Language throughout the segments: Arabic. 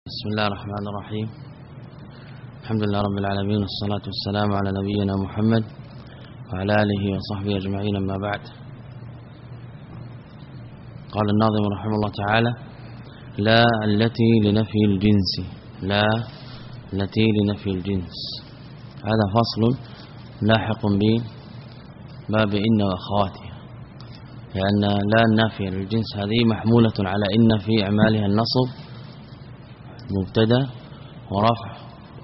بسم الله الرحمن الرحيم. الحمد لله رب العالمين، والصلاة والسلام على نبينا محمد وعلى آله وصحبه أجمعين، أما بعد. قال الناظم رحمه الله تعالى: لا التي لنفي الجنس، لا التي لنفي الجنس. هذا فصل لاحق بباب إن وأخواتها، لأن لا النافية للجنس هذه محمولة على إن في أعمالها النصب مبتدا ورفع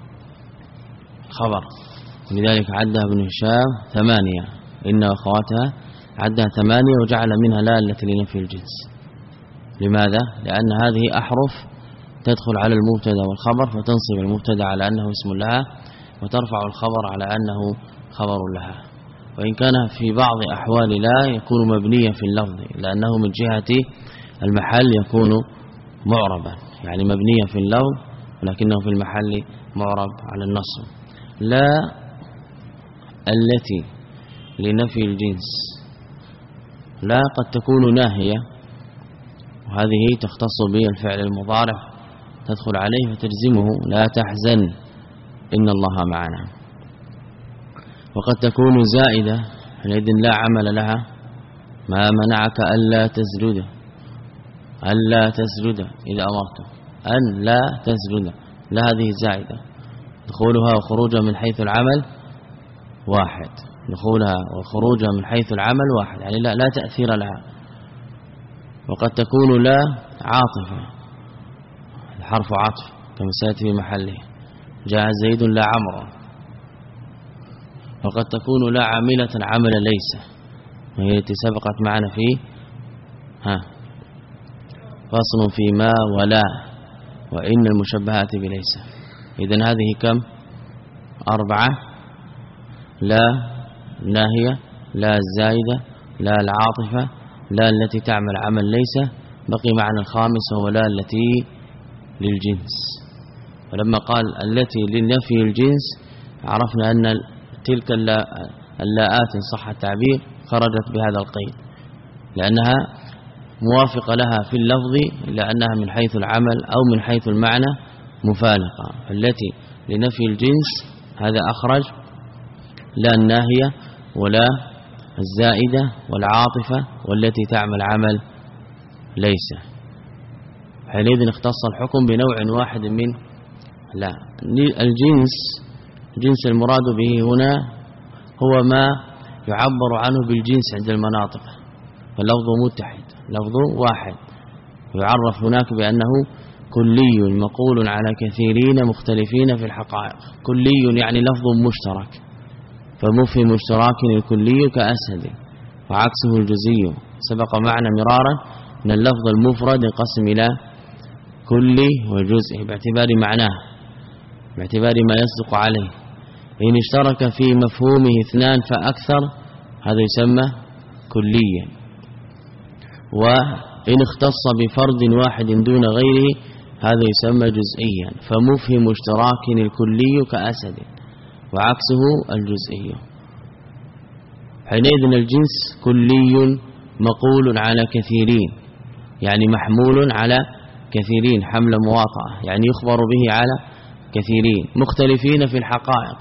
خبر، لذلك عدها ابن هشام 8، إن وأخواتها عدها 8 وجعل منها لا التي لنفي الجنس. لماذا؟ لأن هذه أحرف تدخل على المبتدا والخبر، فتنصب المبتدا على أنه اسم لها، وترفع الخبر على أنه خبر لها. وإن كان في بعض أحوال لا يكون مبنيا في اللفظ، لأنه من جهة المحل يكون معربا، يعني مبنيا في اللفظ ولكنه في المحل معرب على النصب. لا التي لنفي الجنس، لا قد تكون ناهية، وهذه تختص بالفعل المضارع، تدخل عليه فتجزمه لا تحزن إن الله معنا. وقد تكون زائدة، حينئذ لا عمل لها، ما منعك ألا تسجد، ألا تسجد إذا أمرت، أن لا تسجد، لا هذه زائدة، دخولها وخروجها من حيث العمل واحد، دخولها وخروجها من حيث العمل واحد، يعني لا تأثير لها. وقد تكون لا عاطفة، الحرف عطف كما سيأتي في محله، جاء زيد لا عمرو. وقد تكون لا عاملة عمل ليس، وهي التي سبقت معنا في فصل في ما ولا وإن المشبهات بليس. إذن هذه كم؟ 4: لا ناهية، لا الزائدة، لا العاطفة، لا التي تعمل عمل ليس. بقي معنى الخامس وهو لا التي للجنس. ولما قال التي لنفي الجنس عرفنا أن تلك اللاءات إن صح التعبير خرجت بهذا القيد، لأنها موافقة لها في اللفظ، إلا أنها من حيث العمل أو من حيث المعنى مفارقة. التي لنفي الجنس هذا أخرج لا الناهية ولا الزائدة والعاطفة والتي تعمل عمل ليس. حينئذ اختص الحكم بنوع واحد من لا الجنس. الجنس المراد به هنا هو ما يعبر عنه بالجنس عند المناطق، فاللفظ متحد، لفظ واحد، ويعرف هناك بأنه كلي مقول على كثيرين مختلفين في الحقائق. كلي يعني لفظ مشترك، فمفهم اشتراك الكلي كأسد، وعكسه الجزئي. سبق معنا مرارا أن اللفظ المفرد ينقسم إلى كلي وجزئي باعتبار معناه، باعتبار ما يصدق عليه. إن اشترك في مفهومه 2 فأكثر هذا يسمى كليا، وإن اختص بفرد واحد دون غيره هذا يسمى جزئيا. فمفهم اشتراك الكلي كأسد، وعكسه الجزئي. حينئذ الجنس كلي مقول على كثيرين، يعني محمول على كثيرين حمل مواطأة، يعني يخبر به على كثيرين مختلفين في الحقائق.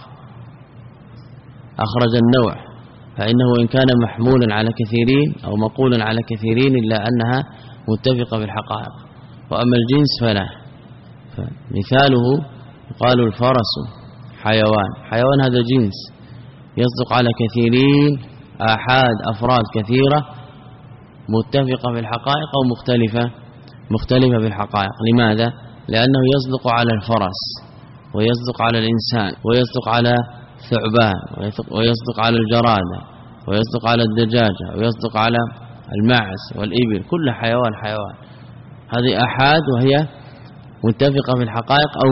أخرج النوع، فإنه إن كان محمولا على كثيرين أو مقولا على كثيرين إلا أنها متفقة في الحقائق. وأما الجنس فلا، فمثاله قالوا الفرس حيوان، حيوان هذا جنس يصدق على كثيرين، آحاد أفراد كثيرة متفقة في الحقائق أو مختلفة في الحقائق. لماذا؟ لأنه يصدق على الفرس، ويصدق على الإنسان، ويصدق على ثعبان، ويصدق على الجرادة، ويصدق على الدجاجة، ويصدق على الماعز والإبل، كل حيوان. هذه آحاد وهي متفقة في الحقائق أو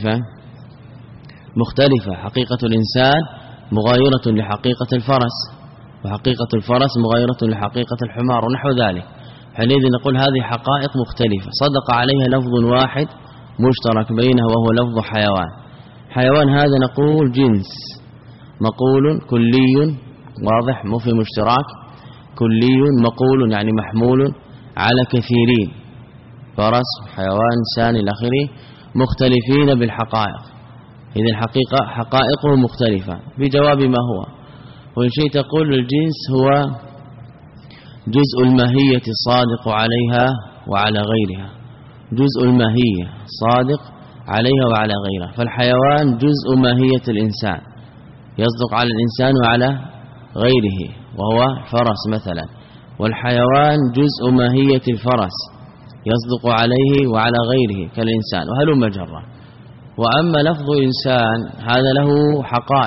مختلفة. حقيقة الإنسان مغايرة لحقيقة الفرس، وحقيقة الفرس مغايرة لحقيقة الحمار ونحو ذلك. حينئذ نقول هذه حقائق مختلفة صدق عليها لفظ واحد مشترك بينها وهو لفظ حيوان. حيوان هذا نقول جنس مقول كلي واضح مفهم اشتراك، كلي مقول يعني محمول على كثيرين، فرس حيوان إنسان إلى آخره، مختلفين بالحقائق. إذن حقائقه مختلفة بجواب ما هو. وإن شئت تقول الجنس هو جزء الماهية الصادق عليها وعلى غيرها، جزء الماهية صادق عليها وعلى غيرها. فالحيوان جزء ماهية الإنسان يصدق على الإنسان وعلى غيره وهو فرس مثلا، والحيوان جزء ماهية الفرس يصدق عليه وعلى غيره كالإنسان، وهلم جرا. وأما لفظ إنسان هذا له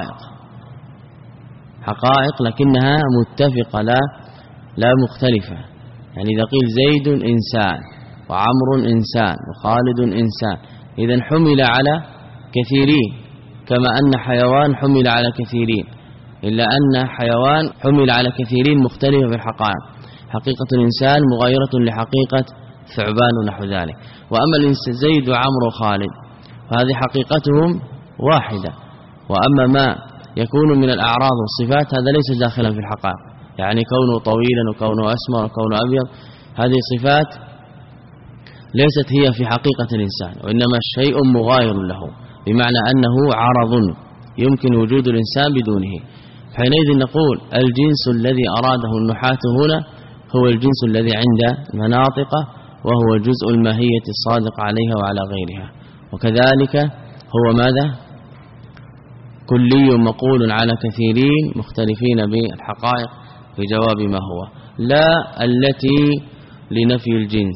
حقائق لكنها متفقة لا مختلفة. يعني إذا قيل زيد إنسان وعمر إنسان وخالد إنسان، إذن حمل على كثيرين كما أن حيوان حمل على كثيرين، إلا أن حيوان حمل على كثيرين مختلفة في الحقائق. حقيقة الإنسان مغايرة لحقيقة ثعبان ونحو ذلك. وأما زيد وعمر وخالد فهذه حقيقتهم واحدة. وأما ما يكون من الأعراض والصفات هذا ليس داخلا في الحقائق، يعني كونه طويلا وكونه أسمر وكونه أبيض هذه صفات ليست هي في حقيقة الإنسان، وإنما شيء مغاير له، بمعنى أنه عرض يمكن وجود الإنسان بدونه. حينئذ نقول الجنس الذي أراده النحاة هنا هو الجنس الذي عند مناطقه، وهو جزء الماهية الصادق عليها وعلى غيرها. وكذلك هو ماذا؟ كلي مقول على كثيرين مختلفين بالحقائق في جواب ما هو. لا التي لنفي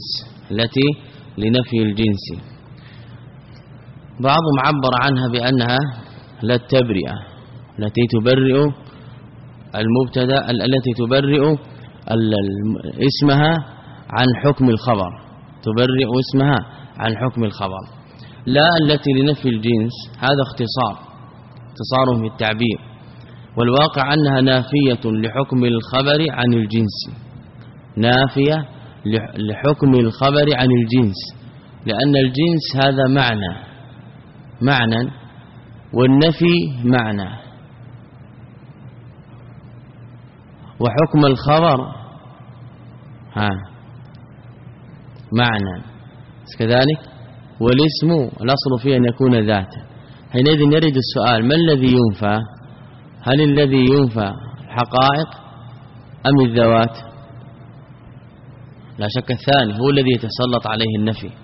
الجنس بعضهم عبر عنها بأنها لا التبرئة التي تبرئ المبتدا، التي تبرئ اسمها عن حكم الخبر، تبرئ اسمها عن حكم الخبر. لا التي لنفي الجنس هذا اختصار في التعبير، والواقع أنها نافية لحكم الخبر عن الجنس، نافية لحكم الخبر عن الجنس، لأن الجنس هذا معنى والنفي معنى، وحكم الخبر معنى كذلك، والاسم الأصل فيه أن يكون ذاتا. حينئذ يرد السؤال: ما الذي ينفى؟ هل الذي ينفى الحقائق أم الذوات؟ لا شك الثاني هو الذي يتسلط عليه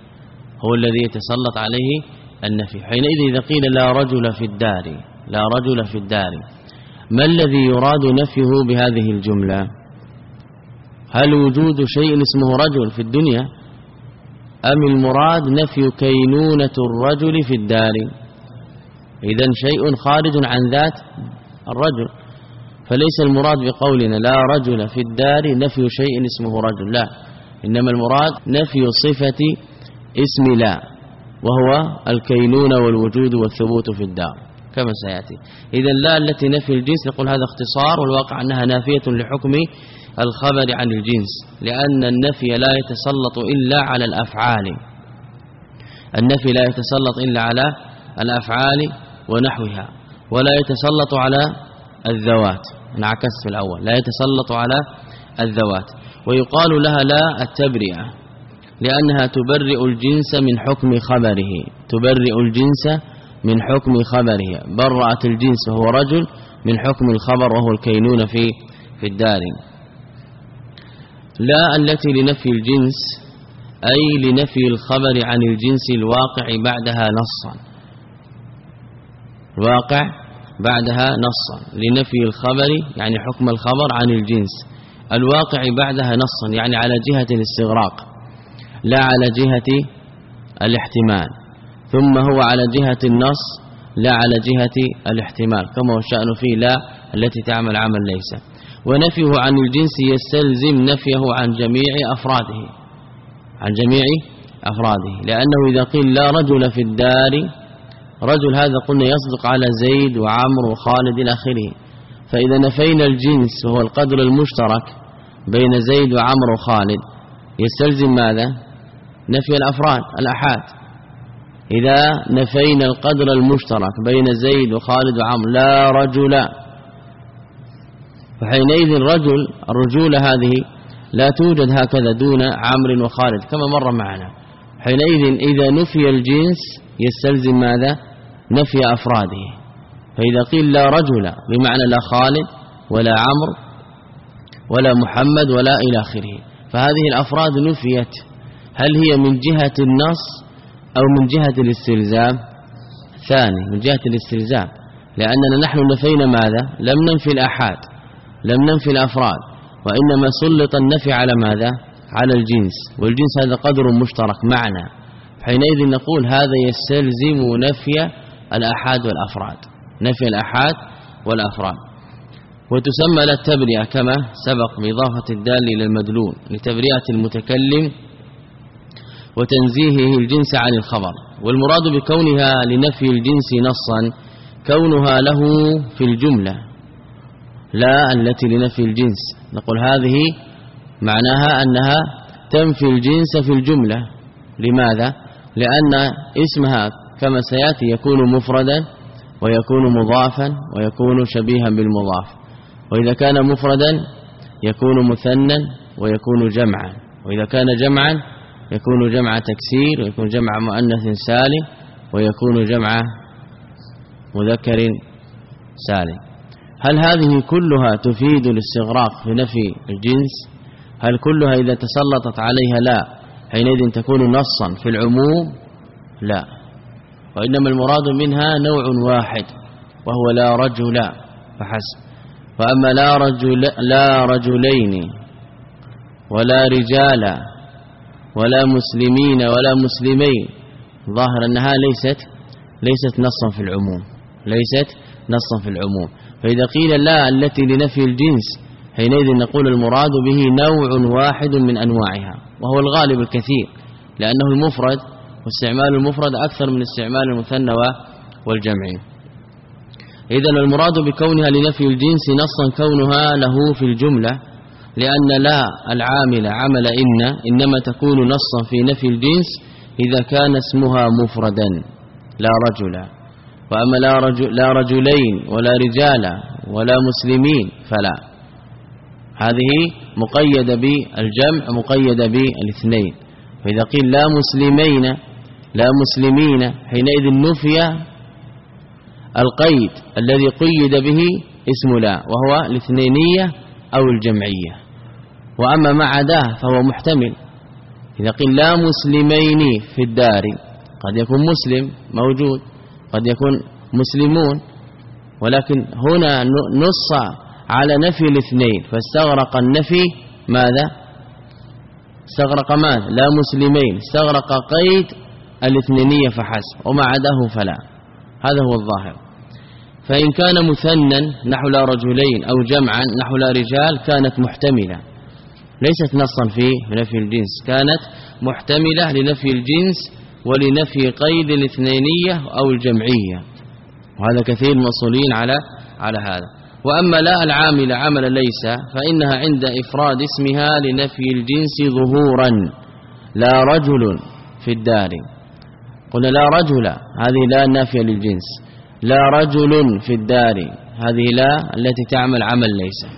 النفي، حينئذ إذا قيل لا رجل في الدار ما الذي يراد نفيه بهذه الجملة؟ هل وجود شيء اسمه رجل في الدنيا، أم المراد نفي كينونة الرجل في الدار؟ إذن شيء خارج عن ذات الرجل، فليس المراد بقولنا لا رجل في الدار نفي شيء اسمه رجل، لا، إنما المراد نفي صفة اسم لا، وهو الكينونة والوجود والثبوت في الدار كما سيأتي. إذن لا التي نفي الجنس نقول هذا اختصار، والواقع أنها نافية لحكم الخبر عن الجنس، لأن النفي لا يتسلط إلا على الأفعال، النفي لا يتسلط إلا على الأفعال ونحوها، ولا يتسلط على الذوات، انعكس في الأول، لا يتسلط على الذوات. ويقال لها لا التبرئة لأنها تبرئ الجنس من حكم خبره، برأت الجنس وهو رجل من حكم الخبر وهو الكينون في الدار. لا التي لنفي الجنس أي لنفي الخبر عن الجنس الواقع بعدها نصا، لنفي الخبر يعني حكم الخبر عن الجنس الواقع بعدها نصا، يعني على جهة الاستغراق لا على جهة الاحتمال، ثم هو على جهة النص لا على جهة الاحتمال، كما هو الشأن فيه لا التي تعمل عمل ليس. ونفيه عن الجنس يستلزم نفيه عن جميع أفراده، لأنه إذا قيل لا رجل في الدار، رجل هذا قلنا يصدق على زيد وعمر وخالد إلى آخره، فإذا نفينا الجنس وهو القدر المشترك بين زيد وعمر وخالد يستلزم ماذا؟ نفي الأحاد. إذا نفينا القدر المشترك بين زيد وخالد وعمر لا رجل، فحينئذ الرجولة هذه لا توجد هكذا دون عمرو وخالد كما مر معنا. حينئذ إذا نفي الجنس يستلزم ماذا؟ نفي أفراده. فإذا قيل لا رجل بمعنى لا خالد ولا عمرو ولا محمد ولا إلى آخره، فهذه الأفراد نفيت. هل هي من جهة النص أو من جهة الاستلزام؟ ثاني، من جهة الاستلزام، لأننا نحن نفينا ماذا؟ لم ننفي الآحاد، لم ننفي الأفراد، وإنما سلط النفي على ماذا؟ على الجنس، والجنس هذا قدر مشترك معنا، حينئذ نقول هذا يستلزم نفي الآحاد والأفراد، نفي الآحاد والأفراد. وتسمى للتبرئة كما سبق بإضافة الدال إلى المدلول لتبرئة المتكلم وتنزيهه الجنس عن الخبر. والمراد بكونها لنفي الجنس نصا كونها له في الجملة لا التي لنفي الجنس. نقول هذه معناها أنها تنفي الجنس في الجملة. لماذا؟ لأن اسمها كما سيأتي يكون مفردا ويكون مضافا ويكون شبيها بالمضاف، وإذا كان مفردا يكون مثنى ويكون جمعا، وإذا كان جمعا يكون جمع تكسير ويكون جمع مؤنث سالم ويكون جمع مذكر سالم. هل هذه كلها تفيد الاستغراق في نفي الجنس؟ هل كلها إذا تسلطت عليها لا حينئذ تكون نصا في العموم؟ لا، وإنما المراد منها نوع واحد وهو لا رجل فحسب. فأما لا رجلين ولا رجال ولا مسلمين ولا مسلمين، ظاهر أنها ليست نصا في العموم، ليست نصا في العموم. فإذا قيل لا التي لنفي الجنس حينئذ نقول المراد به نوع واحد من أنواعها، وهو الغالب الكثير، لأنه المفرد، واستعمال المفرد أكثر من استعمال المثنى والجمع. إذن المراد بكونها لنفي الجنس نصا كونها له في الجملة، لأن لا العامل عمل إنما تكون نصا في نفي الجنس إذا كان اسمها مفردا لا رجل. وأما لا رجلين ولا رجال ولا مسلمين فلا، هذه مقيدة بالجمع مقيدة بالاثنين. فإذا قيل لا مسلمين لا مسلمين حينئذ نفي القيد الذي قيد به اسم لا، وهو الاثنينية أو الجمعية. وأما ما عداه فهو محتمل. إذا قيل لا مسلمين في الدار قد يكون مسلم موجود، قد يكون مسلمون، ولكن هنا نص على نفي الاثنين فاستغرق النفي ماذا؟ استغرق ماذا؟ لا مسلمين، استغرق قيد الاثنينية فحسب، وما عداه فلا. هذا هو الظاهر. فإن كان مثنى نحو لا رجلين أو جمعا نحو لا رجال كانت محتملة، ليست نصا في نفي الجنس، كانت محتملة لنفي الجنس ولنفي قيد الاثنينية أو الجمعية، وهذا كثير مصولين على هذا. وأما لا العامل عمل ليس فإنها عند إفراد اسمها لنفي الجنس ظهورا لا رجل في الدار. قلنا لا رجل، هذه لا نافية للجنس. لا رجل في الدار، هذه لا التي تعمل عمل ليس.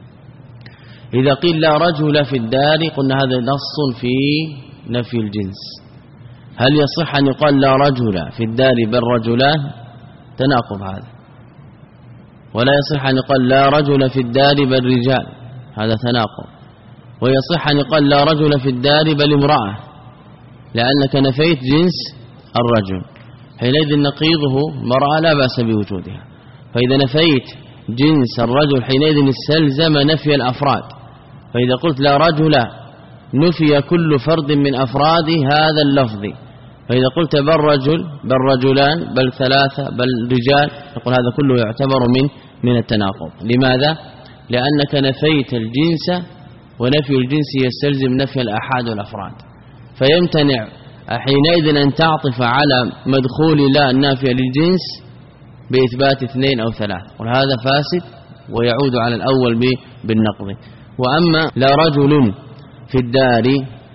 إذا قيل لا رجل في الدار قلنا هذا نص في نفي الجنس. هل يصح أن يقال لا رجل في الدار بل رجلان؟ تناقض هذا. ولا يصح أن يقال لا رجل في الدار بل رجال، هذا تناقض. ويصح أن يقال لا رجل في الدار بل امرأة، لأنك نفيت جنس الرجل، حينئذ نقيضه مرأة لا بأس بوجودها. فإذا نفيت جنس الرجل حينئذ استلزم نفي الأفراد. فإذا قلت لا رجل نفي كل فرد من أفراد هذا اللفظ. فإذا قلت بل رجل بل رجلان بل ثلاثة بل رجال، نقول هذا كله يعتبر من التناقض. لماذا؟ لأنك نفيت الجنس، ونفي الجنس يستلزم نفي الآحاد والأفراد، فيمتنع حينئذ أن تعطف على مدخول لا النافية للجنس بإثبات اثنين أو ثلاث، وهذا فاسد ويعود على الأول بالنقض. وأما لا رجل في الدار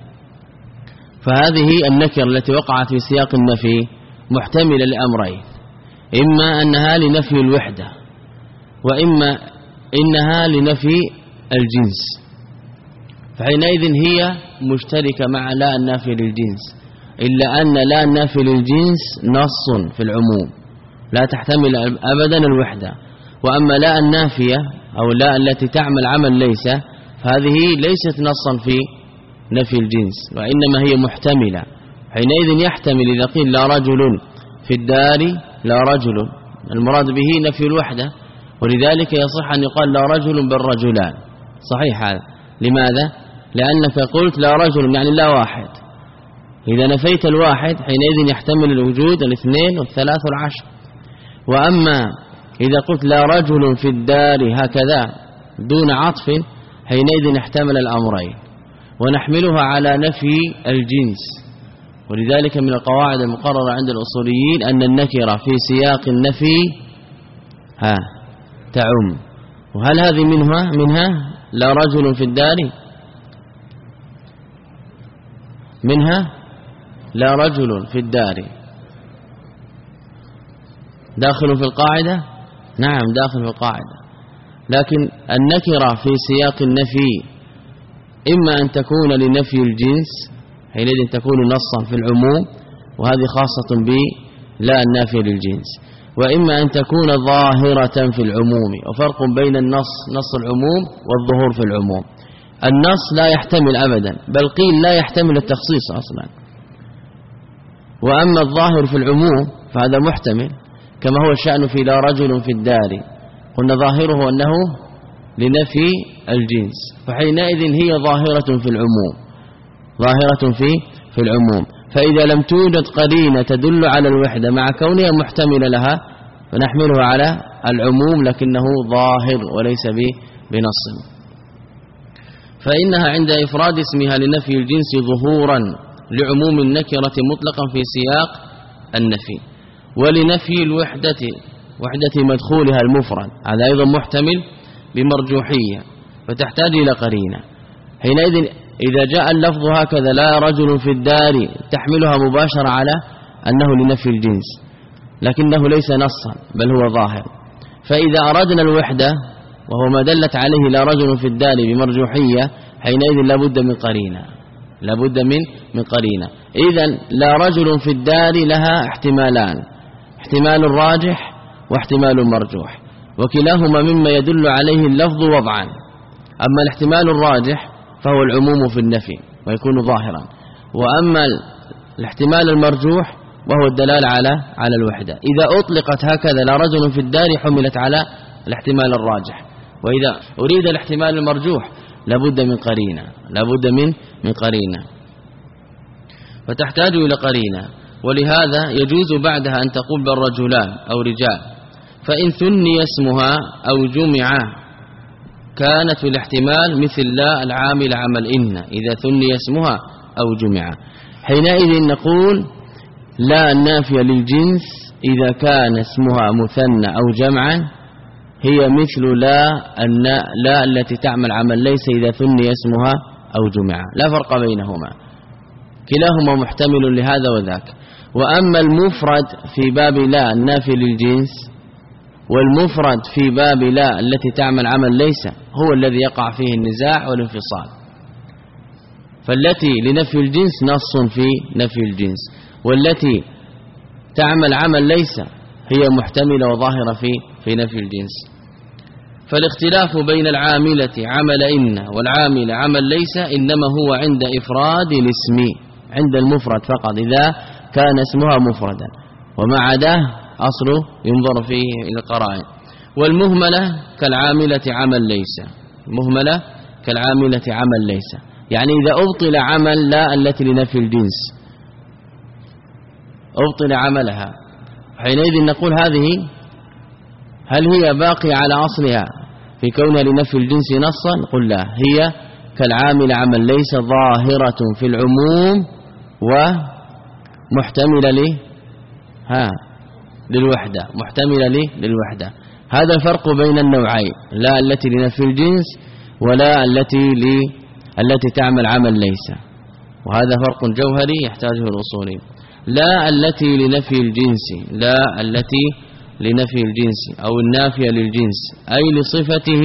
فهذه النكرة التي وقعت في سياق النفي محتملة لأمرين، إما أنها لنفي الوحدة وإما إنها لنفي الجنس، فحينئذ هي مشتركة مع لا النافية للجنس. إلا أن لا النافي للجنس نص في العموم لا تحتمل أبدا الوحدة. وأما لا النافية أو لا التي تعمل عمل ليس فهذه ليست نصا في نفي الجنس وإنما هي محتملة. حينئذ يحتمل إذا قيل لا رجل في الدار لا رجل المراد به نفي الوحدة، ولذلك يصح أن يقال لا رجل بل رجلان. صحيح هذا. لماذا؟ لأنك قلت لا رجل يعني لا واحد. إذا نفيت الواحد حينئذ يحتمل الوجود الاثنين والثلاث والعشر. وأما إذا قلت لا رجل في الدار هكذا دون عطف حينئذ احتمل الأمرين ونحملها على نفي الجنس. ولذلك من القواعد المقررة عند الأصوليين أن النكرة في سياق النفي تعم. وهل هذه منها لا رجل في الدار؟ منها لا رجل في الدار داخل في القاعدة؟ نعم داخل في القاعدة. لكن النكرة في سياق النفي إما أن تكون لنفي الجنس حينئذ تكون نصا في العموم وهذه خاصة بلا النافي للجنس، وإما أن تكون ظاهرة في العموم. وفرق بين النص نص العموم والظهور في العموم. النص لا يحتمل أبدا بل قيل لا يحتمل التخصيص أصلا. وأما الظاهر في العموم فهذا محتمل كما هو الشأن في لا رجل في الدار قلنا ظاهره أنه لنفي الجنس فحينئذ هي ظاهرة في العموم ظاهرة في العموم. فإذا لم توجد قرينة تدل على الوحدة مع كونها محتملة لها فنحملها على العموم لكنه ظاهر وليس بنص. فإنها عند إفراد اسمها لنفي الجنس ظهورا لعموم النكرة مطلقا في سياق النفي، ولنفي وحدة مدخولها المفرد هذا أيضا محتمل بمرجوحية فتحتاج إلى قرينة. حينئذ إذا جاء اللفظ هكذا لا رجل في الدار تحملها مباشرة على أنه لنفي الجنس لكنه ليس نصا بل هو ظاهر. فإذا أردنا الوحدة وهو ما دلت عليه لا رجل في الدار بمرجوحية حينئذ لابد من قرينة من قرينة. إذن لا رجل في الدار لها احتمالان، احتمال راجح واحتمال مرجوح، وكلاهما مما يدل عليه اللفظ وضعا. أما الاحتمال الراجح فهو العموم في النفي ويكون ظاهرا، وأما الاحتمال المرجوح وهو الدلالة على الوحدة. إذا أطلقت هكذا لا رجل في الدار حملت على الاحتمال الراجح، وإذا أريد الاحتمال المرجوح لابد من قرينة فتحتاج إلى قرينة. ولهذا يجوز بعدها أن تقول بالرجلان أو رجال، فإن ثني اسمها أو جمع كانت في الاحتمال مثل لا العامل عمل إن إذا ثني اسمها أو جمع. حينئذ نقول لا النافية للجنس إذا كان اسمها مثنى أو جمعا هي مثل لا التي تعمل عمل ليس إذا ثني اسمها أو جمع، لا فرق بينهما كلاهما محتمل لهذا وذاك. وأما المفرد في باب لا النافي للجنس والمفرد في باب لا التي تعمل عمل ليس هو الذي يقع فيه النزاع والانفصال. فالتي لنفي الجنس نص في نفي الجنس، والتي تعمل عمل ليس هي محتملة وظاهرة في نفي الجنس. فالاختلاف بين العاملة عمل إن والعامل عمل ليس إنما هو عند إفراد الاسم، عند المفرد فقط إذا كان اسمها مفردا، وما عداه أصله ينظر فيه إلى القرائن. والمهملة كالعاملة عمل ليس، مهملة كالعاملة عمل ليس، يعني إذا أبطل عمل لا التي لنفي الجنس أبطل عملها حينئذ نقول هذه هل هي باقية على أصلها في كونها لنفي الجنس نصا؟ قل لا، هي كالعامل عمل ليس ظاهرة في العموم ومحتملة للوحدة، محتملة للوحدة. هذا الفرق بين النوعين، لا التي لنفي الجنس ولا التي تعمل عمل ليس، وهذا فرق جوهري يحتاجه الأصولي. لا التي لنفي الجنس، لا التي لنفي الجنس أو النافية للجنس أي لصفته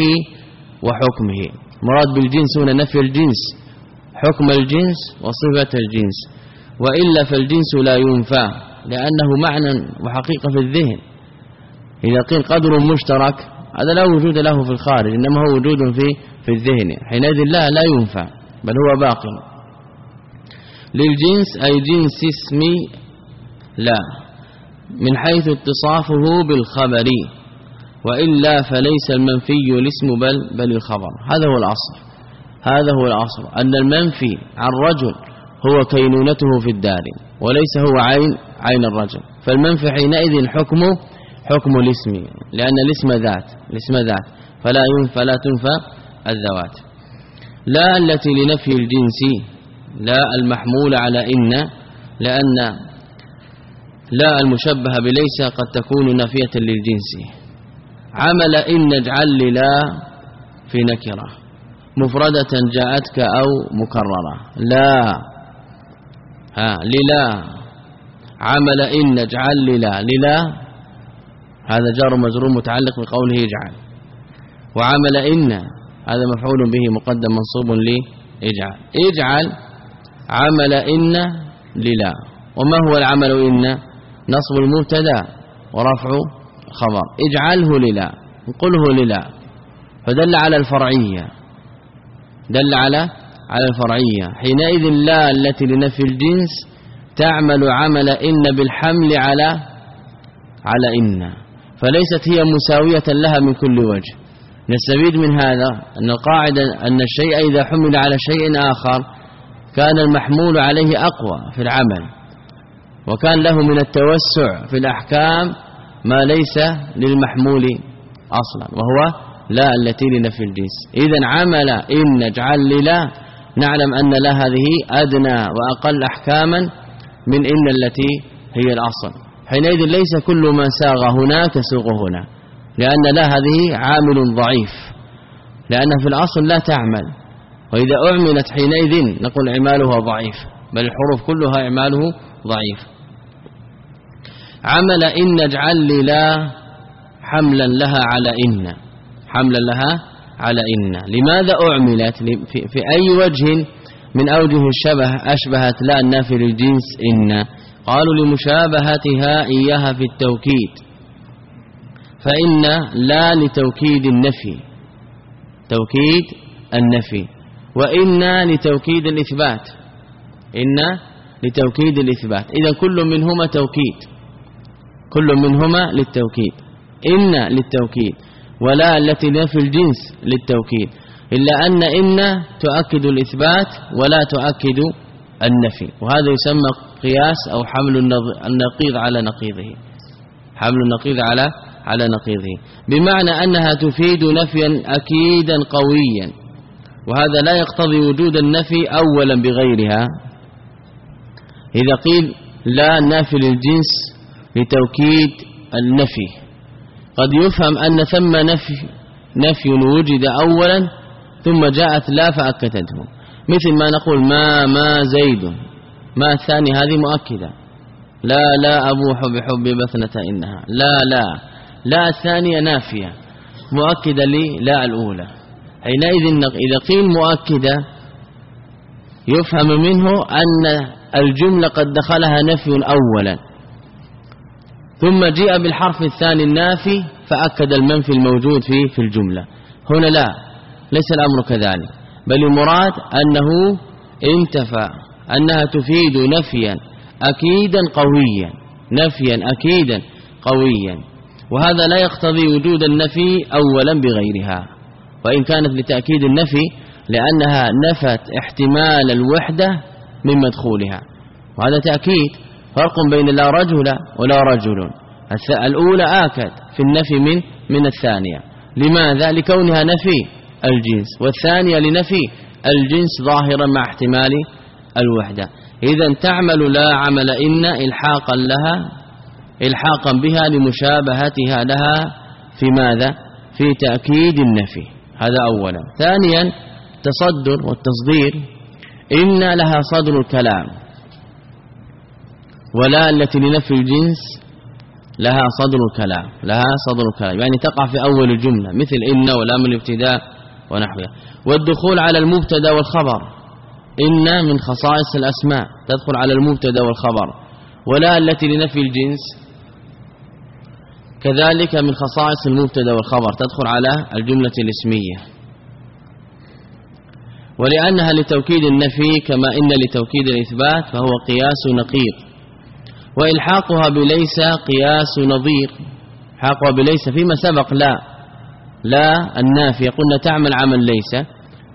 وحكمه. مراد بالجنس هنا نفي الجنس، حكم الجنس وصفة الجنس. وإلا فالجنس لا ينفى لأنه معنى وحقيقة في الذهن. إذا قيل قدر مشترك هذا لا وجود له في الخارج، إنما هو وجود في الذهن، حينئذ لا ينفى بل هو باقي. للجنس أي جنس اسم لا من حيث اتصافه بالخبر، وإلا فليس المنفي الاسم بل الخبر. هذا هو الأصل أن المنفي عن رجل هو كينونته في الدار وليس هو عين الرجل، فالمنفي حينئذ حكم الاسم، لأن الاسم ذات فلا تنفى الذوات. لا التي لنفي الجنس، لا المحمول على إن، لأن لا المشبه بليس قد تكون نافية للجنس. عمل إن اجعل للا في نكرة مفردة جاءتك أو مكررة. لا للا عمل إن اجعل للا هذا جار مجرور متعلق بقوله اجعل، وعمل إن هذا مفعول به مقدم منصوب اجعل عمل إن للا. وما هو العمل إن؟ نصب المبتدا ورفع خبر، اجعله للا نقوله للا، فدل على الفرعية، دل على الفرعية. حينئذ لا التي لنفي الجنس تعمل عمل إن بالحمل على إن، فليست هي مساوية لها من كل وجه. نستفيد من هذا أن القاعدة أن الشيء إذا حمل على شيء آخر كان المحمول عليه أقوى في العمل، وكان له من التوسع في الأحكام ما ليس للمحمول أصلا، وهو لا التي لنفي الجنس. إذن عمل إن اجعل لا نعلم أن لا هذه أدنى وأقل أحكاما من إن التي هي الأصل. حينئذ ليس كل ما ساغ هناك سوغ هنا، لأن لا هذه عامل ضعيف، لأن في الأصل لا تعمل، وإذا أعملت حينئذ نقول عمالها ضعيف، بل الحروف كلها عماله ضعيف. عمل إن اجعل لا حملا لها على إن. لماذا أعملت؟ في أي وجه من أوجه الشبه أشبهت لا النافي للجنس إن؟ قالوا لمشابهتها إياها في التوكيد، فإن لا لتوكيد النفي، وإن لتوكيد الإثبات، إذا كل منهما للتوكيد، إن للتوكيد ولا التي نفي الجنس للتوكيد، إلا أن إن تؤكد الإثبات ولا تؤكد النفي، وهذا يسمى قياس أو حمل النقيض على نقيضه، بمعنى أنها تفيد نفيا أكيدا قويا، وهذا لا يقتضي وجود النفي أولا بغيرها. إذا قيل لا نافي للجنس لتوكيد النفي، قد يفهم أن ثم نفي وجد أولا ثم جاءت لا فأكدته، مثل ما نقول ما زيد، ما الثاني هذه مؤكدة، لا أبوح بحب بثنة إنها، لا الثانية نافية مؤكدة لا الأولى. حينئذ إذا قيل مؤكدة يفهم منه أن الجملة قد دخلها نفي أولا، ثم جاء بالحرف الثاني النافي فأكد المنفي الموجود في الجملة. هنا ليس الأمر كذلك، بل المراد أنه انتفى، أنها تفيد نفيا أكيدا قويا، وهذا لا يقتضي وجود النفي أولا بغيرها، وإن كانت لتأكيد النفي لأنها نفت احتمال الوحدة من مدخولها، وهذا تأكيد. فرق بين لا رجل ولا رجل، الأولى آكد في النفي من الثانية. لماذا؟ لكونها نفي الجنس، والثانية لنفي الجنس ظاهرا مع احتمال الوحدة. إذن تعمل لا عمل إن إلحاقا بها لمشابهتها لها في ماذا؟ في تأكيد النفي، هذا أولا. ثانيا تصدر والتصدير، إن لها صدر الكلام، ولا التي لنفي الجنس لها صدر الكلام، يعني تقع في أول الجملة مثل إن ولام الابتداء ونحوها. والدخول على المبتدا والخبر، إن من خصائص الأسماء تدخل على المبتدا والخبر، ولا التي لنفي الجنس كذلك من خصائص المبتدا والخبر تدخل على الجملة الاسمية. ولأنها لتوكيد النفي كما إن لتوكيد الإثبات فهو قياس نقيض. وإلحاقها بليس قياس نظير. حاقها بليس فيما سبق لا النافية قلنا تعمل عمل ليس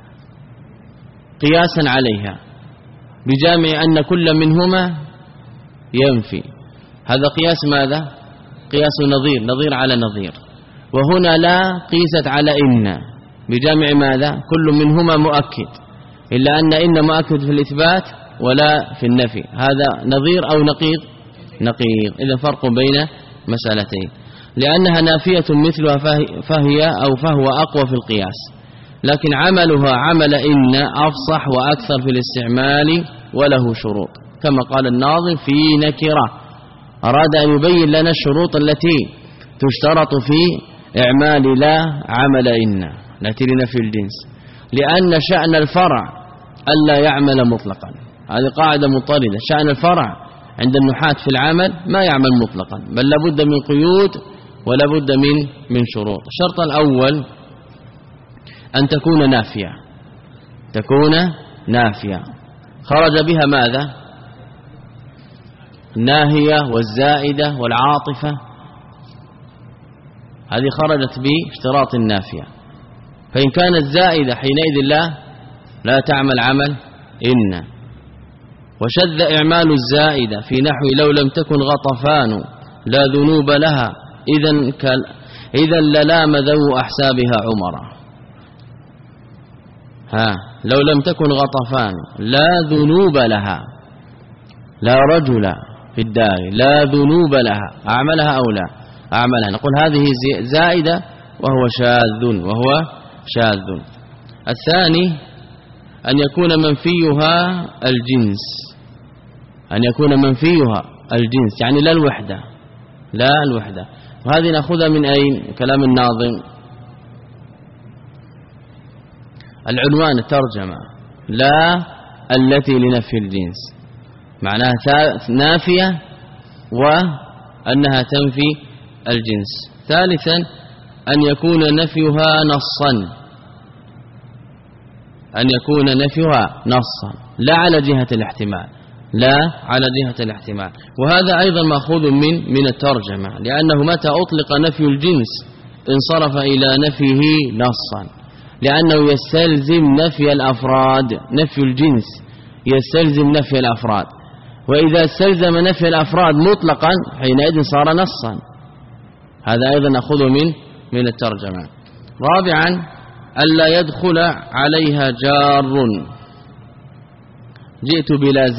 قياسا عليها بجامع أن كل منهما ينفي. هذا قياس ماذا؟ قياس نظير على نظير. وهنا لا قيست على إن بجامع ماذا؟ كل منهما مؤكد، إلا أن إن مؤكد في الإثبات ولا في النفي. هذا نظير أو نقيض؟ إذا فرق بين مسألتين. لأنها نافية مثلها فهو أقوى في القياس، لكن عملها عمل إن أفصح وأكثر في الاستعمال وله شروط، كما قال الناظم في نكرة أراد أن يبين لنا الشروط التي تشترط في إعمال لا عمل إن التي لنفي الجنس. لأن شأن الفرع ألا يعمل مطلقا، هذه قاعدة مضطردة. شأن الفرع عند النحاة في العمل ما يعمل مطلقا، بل لابد من قيود ولابد من شروط. الشرط الأول أن تكون نافية خرج بها ماذا؟ الناهية والزائدة والعاطفة، هذه خرجت باشتراط النافية. فإن كانت زائدة حينئذ لا تعمل عمل إن. وشذ إعمال الزائدة في نحو لو لم تكن غطفان لا ذنوب لها إذا للام ذو أحسابها عمرا. لو لم تكن غطفان لا ذنوب لها، لا رجل في الدار لا ذنوب لها، أعملها أو لا أعملها، نقول هذه زائدة وهو شاذ. الثاني أن يكون منفيها الجنس، يعني لا الوحدة. وهذه نأخذها من أين؟ كلام الناظم العنوان الترجمة لا التي لنفي الجنس، معناها نافية وأنها تنفي الجنس. ثالثا أن يكون نفيها نصا لا على جهة الاحتمال، وهذا أيضا مأخوذ من الترجمة، لأنه متى أطلق نفي الجنس انصرف إلى نفيه نصا، لأنه يستلزم نفي الأفراد. نفي الجنس يستلزم نفي الأفراد، وإذا استلزم نفي الأفراد مطلقا حينئذ صار نصا. هذا أيضا نأخذه من الترجمة. رابعا ألا يدخل عليها جار. جئت بلا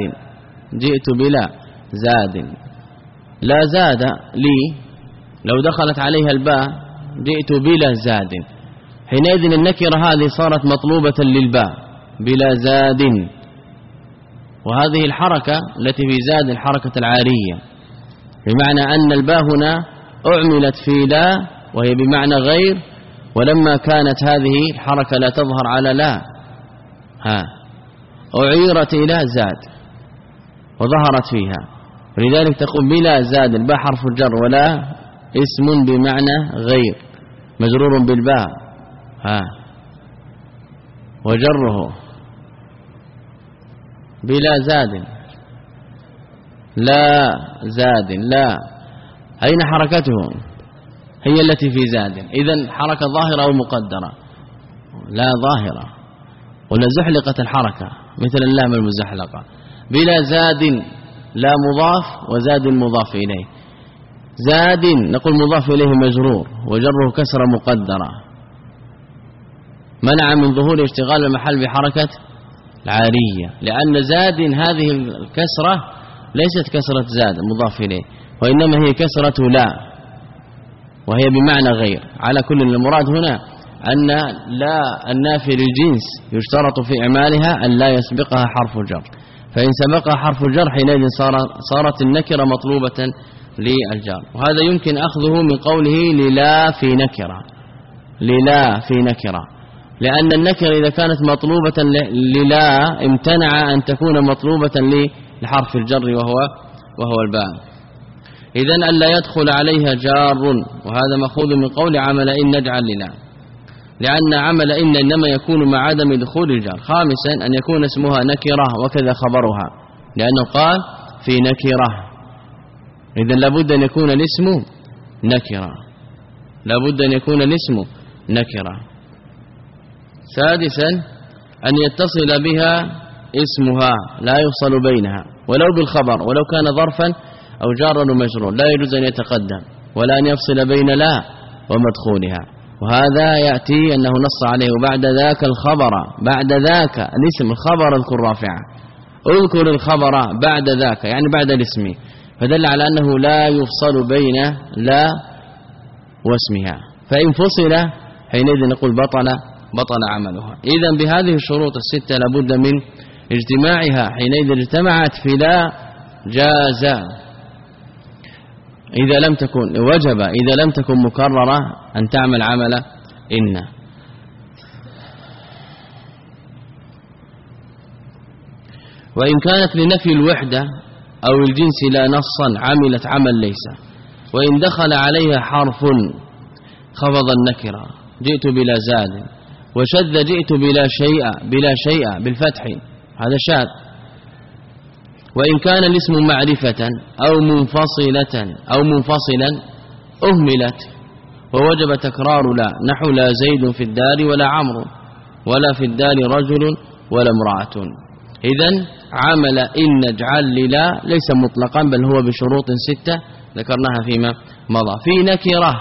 زاد لا زاد لي، لو دخلت عليها الباء جئت بلا زاد، حينئذ النكرة هذه صارت مطلوبة للباء بلا زاد. وهذه الحركة التي في زاد الحركة العارية، بمعنى أن الباء هنا أعملت في لا وهي بمعنى غير، ولما كانت هذه الحركة لا تظهر على لا أعيرت إلى زاد وظهرت فيها، ولذلك تقول بلا زاد. الباء حرف الجر ولا اسم بمعنى غير مجرور بالباء وجره بلا زاد لا أين حركته؟ هي التي في زاد. إذن حركة ظاهرة أو مقدرة؟ لا ظاهرة، ولا زحلقت الحركة مثل اللام المزحلقة. بلا زاد لا مضاف وزاد مضاف إليه. زاد نقول مضاف إليه مجرور وجره كسرة مقدرة منع من ظهور اشتغال المحل بحركة العارية، لأن زاد هذه الكسرة ليست كسرة زاد مضاف إليه، وإنما هي كسرة لا وهي بمعنى غير. على كل المراد هنا أن لا النافي للجنس يشترط في إعمالها أن لا يسبقها حرف الجر، فإن سبقها حرف الجر حينئذ صارت النكرة مطلوبة للجار. وهذا يمكن أخذه من قوله للا في نكرة، لأن النكرة إذا كانت مطلوبة للا امتنع أن تكون مطلوبة لحرف الجر وهو الباء. إذن ألا يدخل عليها جار، وهذا مأخوذ من قول عمل إن نجعل للا، لأن عمل إن إنما يكون مع عدم دخول الجار. خامسا أن يكون اسمها نكرة وكذا خبرها، لأنه قال في نكرة، إذن لابد أن يكون الاسم نكرة، لابد أن يكون الاسم نكرة. سادسا أن يتصل بها اسمها لا يفصل بينها ولو بالخبر، ولو كان ظرفا أو جارا ومجرور لا يجوز أن يتقدم ولا أن يفصل بين لا ومدخولها. وهذا يأتي أنه نص عليه وبعد ذاك الخبر، بعد ذاك الاسم الخبر اذكر رافعا، اذكر الخبر بعد ذاك يعني بعد الاسم، فدل على أنه لا يفصل بين لا واسمها، فإن فصل حينئذ نقول بطل عملها. إذن بهذه الشروط الستة لابد من اجتماعها، حينئذ اجتمعت في لا جاز، إذا لم تكن وجب، إذا لم تكن مكررة أن تعمل عمل إن. وإن كانت لنفي الوحدة أو الجنس لا نصا عملت عمل ليس. وإن دخل عليها حرف خفض النكرة جئت بلا زاد، وشذ جئت بلا شيء بالفتح، هذا شاذ. وإن كان الاسم معرفة أو منفصلا أهملت ووجب تكرار لا، نحو لا زيد في الدار ولا عمرو، ولا في الدار رجل ولا امرأة. إذن عمل إن نجعل للا ليس مطلقا بل هو بشروط ستة ذكرناها فيما مضى. في نكرة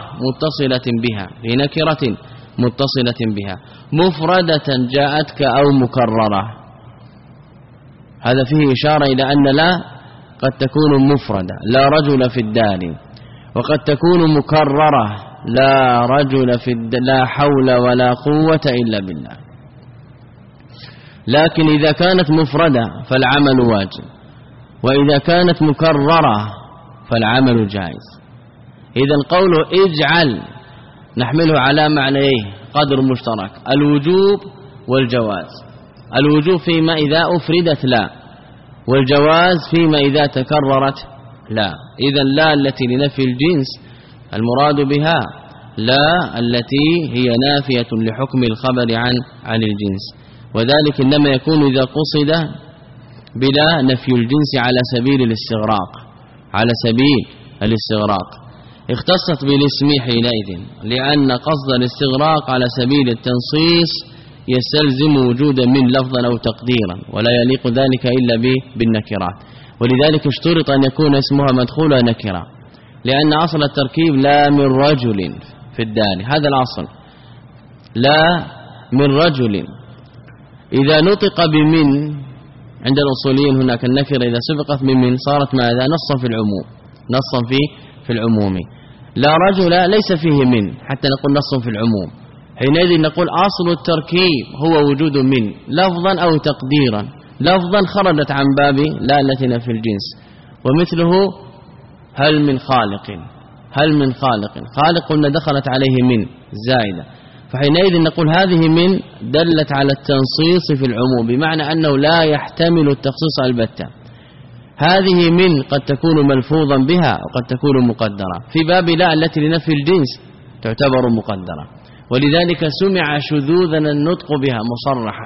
متصلة بها مفردة جاءتك أو مكررة، هذا فيه إشارة إلى أن لا قد تكون مفردة لا رجل في الدار، وقد تكون مكررة لا رجل في لا حول ولا قوة إلا بالله. لكن إذا كانت مفردة فالعمل واجب، وإذا كانت مكررة فالعمل جائز. إذن قوله اجعل نحمله على معنيه قدر مشترك، الوجوب والجواز. الوجوب فيما إذا أفردت لا، والجواز فيما إذا تكررت لا. إذن لا التي لنفي الجنس المراد بها لا التي هي نافية لحكم الخبر عن الجنس، وذلك إنما يكون إذا قصد بلا نفي الجنس على سبيل الاستغراق. اختصت بالاسم حينئذ لأن قصد الاستغراق على سبيل التنصيص يستلزم وجودا من لفظا أو تقديرا، ولا يليق ذلك إلا بالنكرات. ولذلك اشترط أن يكون اسمها مدخولا نكرة، لأن أصل التركيب لا من رجل في الدار، هذا الأصل لا من رجل. إذا نطق بمن عند الأصوليين هناك النكرة إذا سبقت من صارت ماذا؟ نصا في العموم. لا رجل ليس فيه من حتى نقول نص في العموم، حينئذ نقول أصل التركيب هو وجود من لفظا أو تقديرا. لفظا خرجت عن باب لا التي في الجنس، ومثله هل من خالق قلنا دخلت عليه من زائدة، فحينئذ نقول هذه من دلت على التنصيص في العموم، بمعنى أنه لا يحتمل التخصيص البتة. هذه من قد تكون ملفوظا بها وقد تكون مقدرة، في باب لا التي لنفي الجنس تعتبر مقدرة، ولذلك سمع شذوذا النطق بها مصرحا،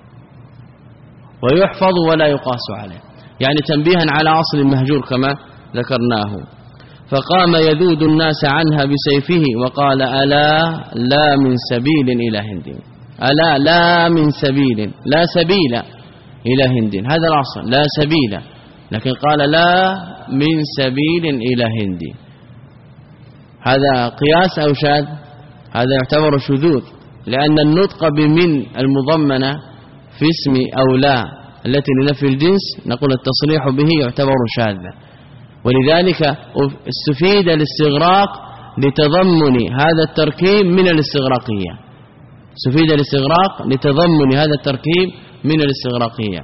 ويحفظ ولا يقاس عليه، يعني تنبيها على أصل المهجور كما ذكرناه. فقام يذود الناس عنها بسيفه وقال ألا لا من سبيل إلى هند، ألا لا من سبيل، لا سبيل إلى هند، هذا الأصل لا سبيل، لكن قال لا من سبيل إلى هند، هذا قياس أو شاذ؟ هذا يعتبر شذوذ، لأن النطق بمن المضمنة في اسم أو لا التي لنفي الجنس نقول التصريح به يعتبر شاذا. ولذلك استفيد الاستغراق لتضمن هذا التركيب من الاستغراقية، استفيد الاستغراق لتضمن هذا التركيب من الاستغراقية،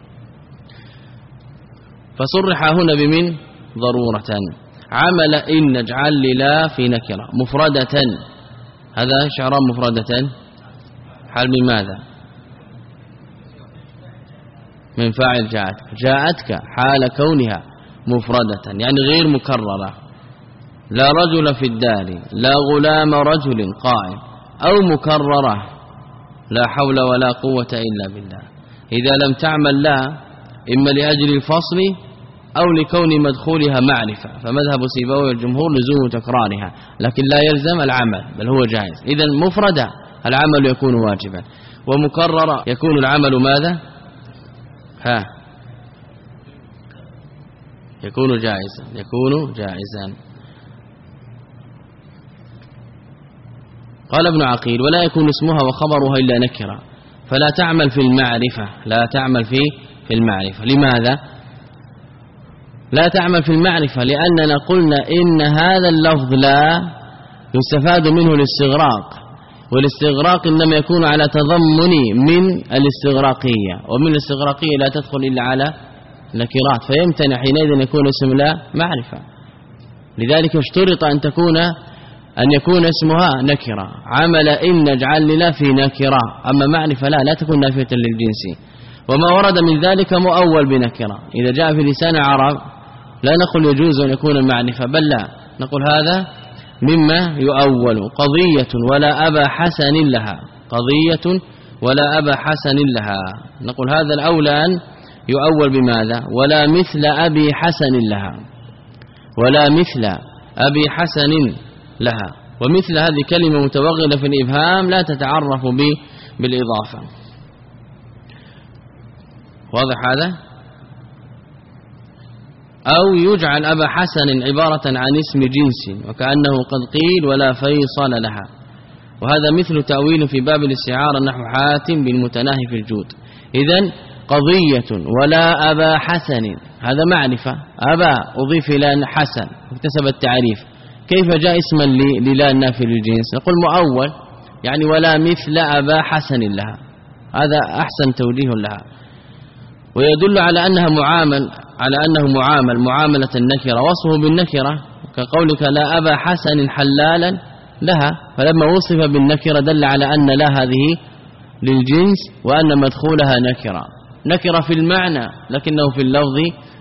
فصرح هنا بمن ضرورة. عمل إن نجعل لا في نكرة مفردة، هذا شعران مفردة حال من ماذا؟ من فاعل جاءتك حال كونها مفردة يعني غير مكررة. لا رجل في الدار، لا غلام رجل قائم، أو مكررة لا حول ولا قوة إلا بالله. إذا لم تعمل لا إما لأجل الفصل أو لكون مدخولها معرفة، فمذهب سيبويه والجمهور لزوم تكرارها، لكن لا يلزم العمل بل هو جائز. إذن مفردة العمل يكون واجبا، ومكررة يكون العمل ماذا؟ يكون جائزا. قال ابن عقيل: ولا يكون اسمها وخبرها إلا نكرة، فلا تعمل في المعرفة. لا تعمل في المعرفة. لماذا لا تعمل في المعرفة؟ لأننا قلنا إن هذا اللفظ لا يستفاد منه الاستغراق، والاستغراق إنما يكون على تضمن من الاستغراقية، ومن الاستغراقية لا تدخل إلا على نكرات، فيمتنع حينئذ يكون اسم لا معرفة. لذلك اشترط أن يكون اسمها نكرة. عمل إن نجعل لا في نكرة، أما معرفة لا تكون نافية للجنس. وما ورد من ذلك مؤول بنكرة. إذا جاء في لسان عرب لا نقول يجوز أن يكون معرفة، بل لا نقول هذا مما يؤول. قضية ولا أبا حسن لها، قضية ولا أبا حسن لها، نقول هذا الأولى أن يؤول بماذا؟ ولا مثل أبي حسن لها، ولا مثل أبي حسن لها. ومثل هذه كلمة متوغلة في الإبهام لا تتعرف بالإضافة. واضح هذا؟ أو يجعل أبا حسن عبارة عن اسم جنس، وكأنه قد قيل ولا فيصل لها. وهذا مثل تأويل في باب الاستعارة نحو حاتم بالمتناهي في الجود. إذن قضية ولا أبا حسن هذا معرفة، أبا أضيف إلى حسن واكتسب التعريف، كيف جاء اسما للا النافي للجنس؟ نقول مؤول، يعني ولا مثل أبا حسن لها، هذا أحسن توجيه لها. ويدل على أنه معامل معاملة النكرة، وصفه بالنكرة كقولك لا أبا حسن حلالا لها، فلما وصف بالنكرة دل على أن لا هذه للجنس، وأن مدخولها نكرة في المعنى لكنه في اللفظ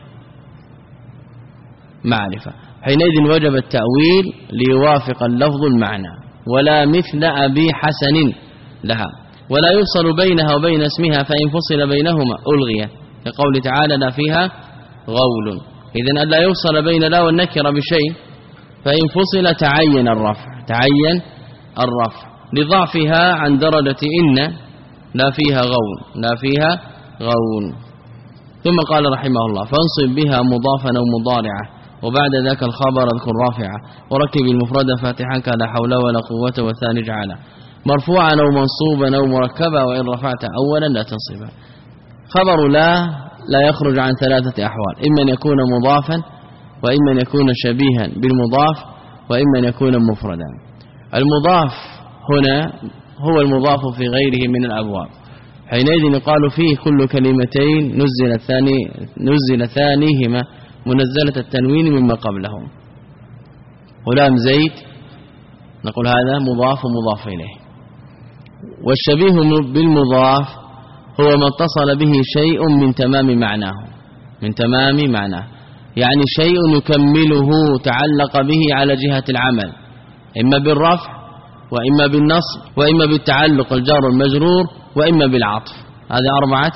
معرفة. حينئذ وجب التأويل ليوافق اللفظ المعنى. ولا مثل أبي حسن لها، ولا يفصل بينها وبين اسمها، فإن فصل بينهما ألغي، كقول تعالى لا فيها غول. إذن ألا يفصل بين لا والنكرة بشيء، فإن فصل تعين الرفع لضعفها عن درجة إن لا فيها غول. ثم قال رحمه الله: فانصب بها مضافا أو مضارعة، وبعد ذاك الخبر اذكر رافعة، وركب المفرد فاتحا كلا حول ولا قوة والثاني جعله، مرفوعا أو منصوبا أو مركبا، وإن رفعت أولا لا تنصبا. خبر لا يخرج عن ثلاثة أحوال: إما أن يكون مضافا، وإما أن يكون شبيها بالمضاف، وإما أن يكون مفردا. المضاف هنا هو المضاف في غيره من الأبواب، حينئذ يقال فيه كل كلمتين نزل ثانيهما منزلة التنوين مما قبله. غلام زيد نقول هذا مضاف ومضاف إليه. والشبيه بالمضاف هو ما اتصل به شيء من تمام معناه، يعني شيء يكمله تعلق به على جهة العمل، إما بالرفع، وإما بالنصب، وإما بالتعلق الجار المجرور، وإما بالعطف. هذه أربعة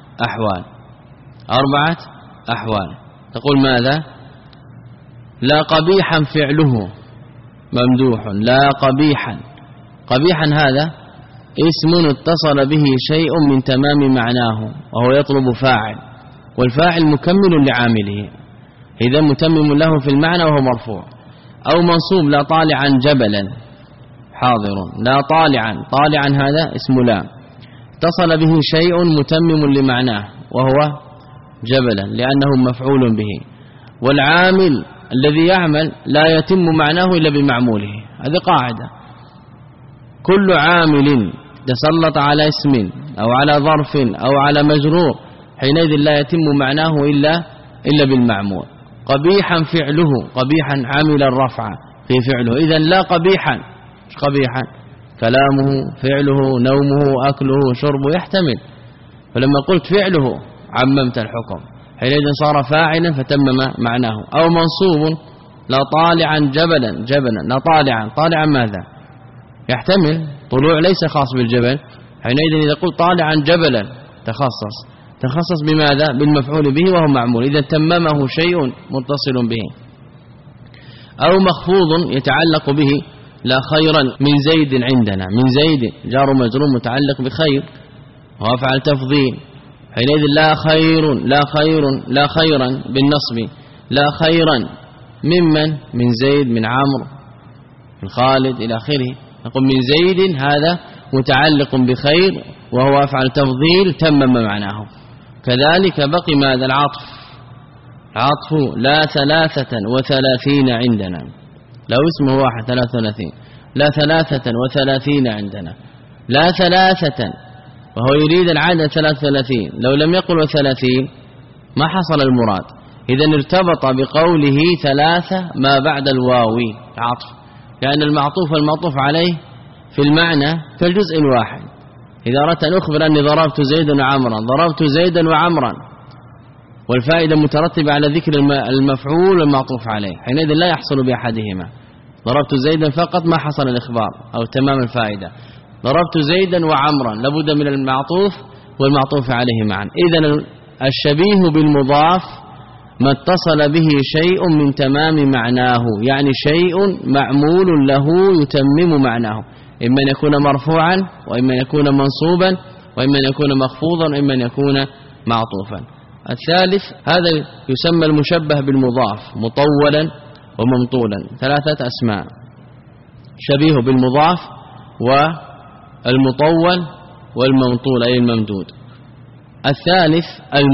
أحوال. تقول ماذا؟ لا قبيحا فعله ممدوح، لا قبيحا هذا اسم اتصل به شيء من تمام معناه، وهو يطلب فاعل، والفاعل مكمل لعامله، إذا متمم له في المعنى وهو مرفوع. أو منصوب: لا طالعا جبلا حاضر، لا طالعا هذا اسم لا اتصل به شيء متمم لمعناه وهو جبلا لأنه مفعول به. والعامل الذي يعمل لا يتم معناه إلا بمعموله، هذه قاعدة. كل عامل تسلط على اسم أو على ظرف أو على مجرور حينئذ لا يتم معناه إلا بالمعمول. قبيحا فعله، قبيحا عامل الرفع في فعله، إذن لا قبيحا كلامه، فعله، نومه، أكله، شربه، يحتمل. فلما قلت فعله عممت الحكم، حينئذ صار فاعلا فتمم معناه. أو منصوب لا طالعا جبلا لا طالعا ماذا؟ يحتمل طلوع ليس خاص بالجبل، حينئذ إذا قلت طالعا جبلا تخصص بماذا؟ بالمفعول به وهو معمول، إذا تممه شيء متصل به. أو مخفوض يتعلق به لا خيرا من زيد عندنا، من زيد جار مجرور متعلق بخير وافعل تفضيل، حينئذ لا خيرا بالنصب، لا خيرا ممن؟ من زيد، من عمرو، من خالد إلى آخره. نقول من زيد هذا متعلق بخير وهو افعل تفضيل تمم معناه. كذلك بقي ماذا؟ العطف لا 33 عندنا، لو اسمه واحد 33، لا 33 عندنا، لا 3 وهو يريد العدد 33، لو لم يقل 30 ما حصل المراد. إذن ارتبط بقوله 3 ما بعد الواو العطف، لأن المعطوف والمعطوف عليه في المعنى كالجزء الواحد. إذا أردت أن أخبر أني ضربت زيدا وعمرا، ضربت زيدا وعمرا، والفائدة مترتبة على ذكر المفعول والمعطوف عليه، حينئذ لا يحصل بأحدهما. ضربت زيدا فقط ما حصل الإخبار أو تمام الفائدة، ضربت زيدا وعمرا لابد من المعطوف والمعطوف عليه معا. إذن الشبيه بالمضاف ما اتصل به شيء من تمام معناه، يعني شيء معمول له يتمم معناه، إما أن يكون مرفوعا وإما أن يكون منصوبا وإما أن يكون مخفوضا وإما أن يكون معطوفا. الثالث هذا يسمى المشبه بالمضاف مطولا وممطولا، 3 أسماء: شبيه بالمضاف والمطول والممطول أي الممدود. الثالث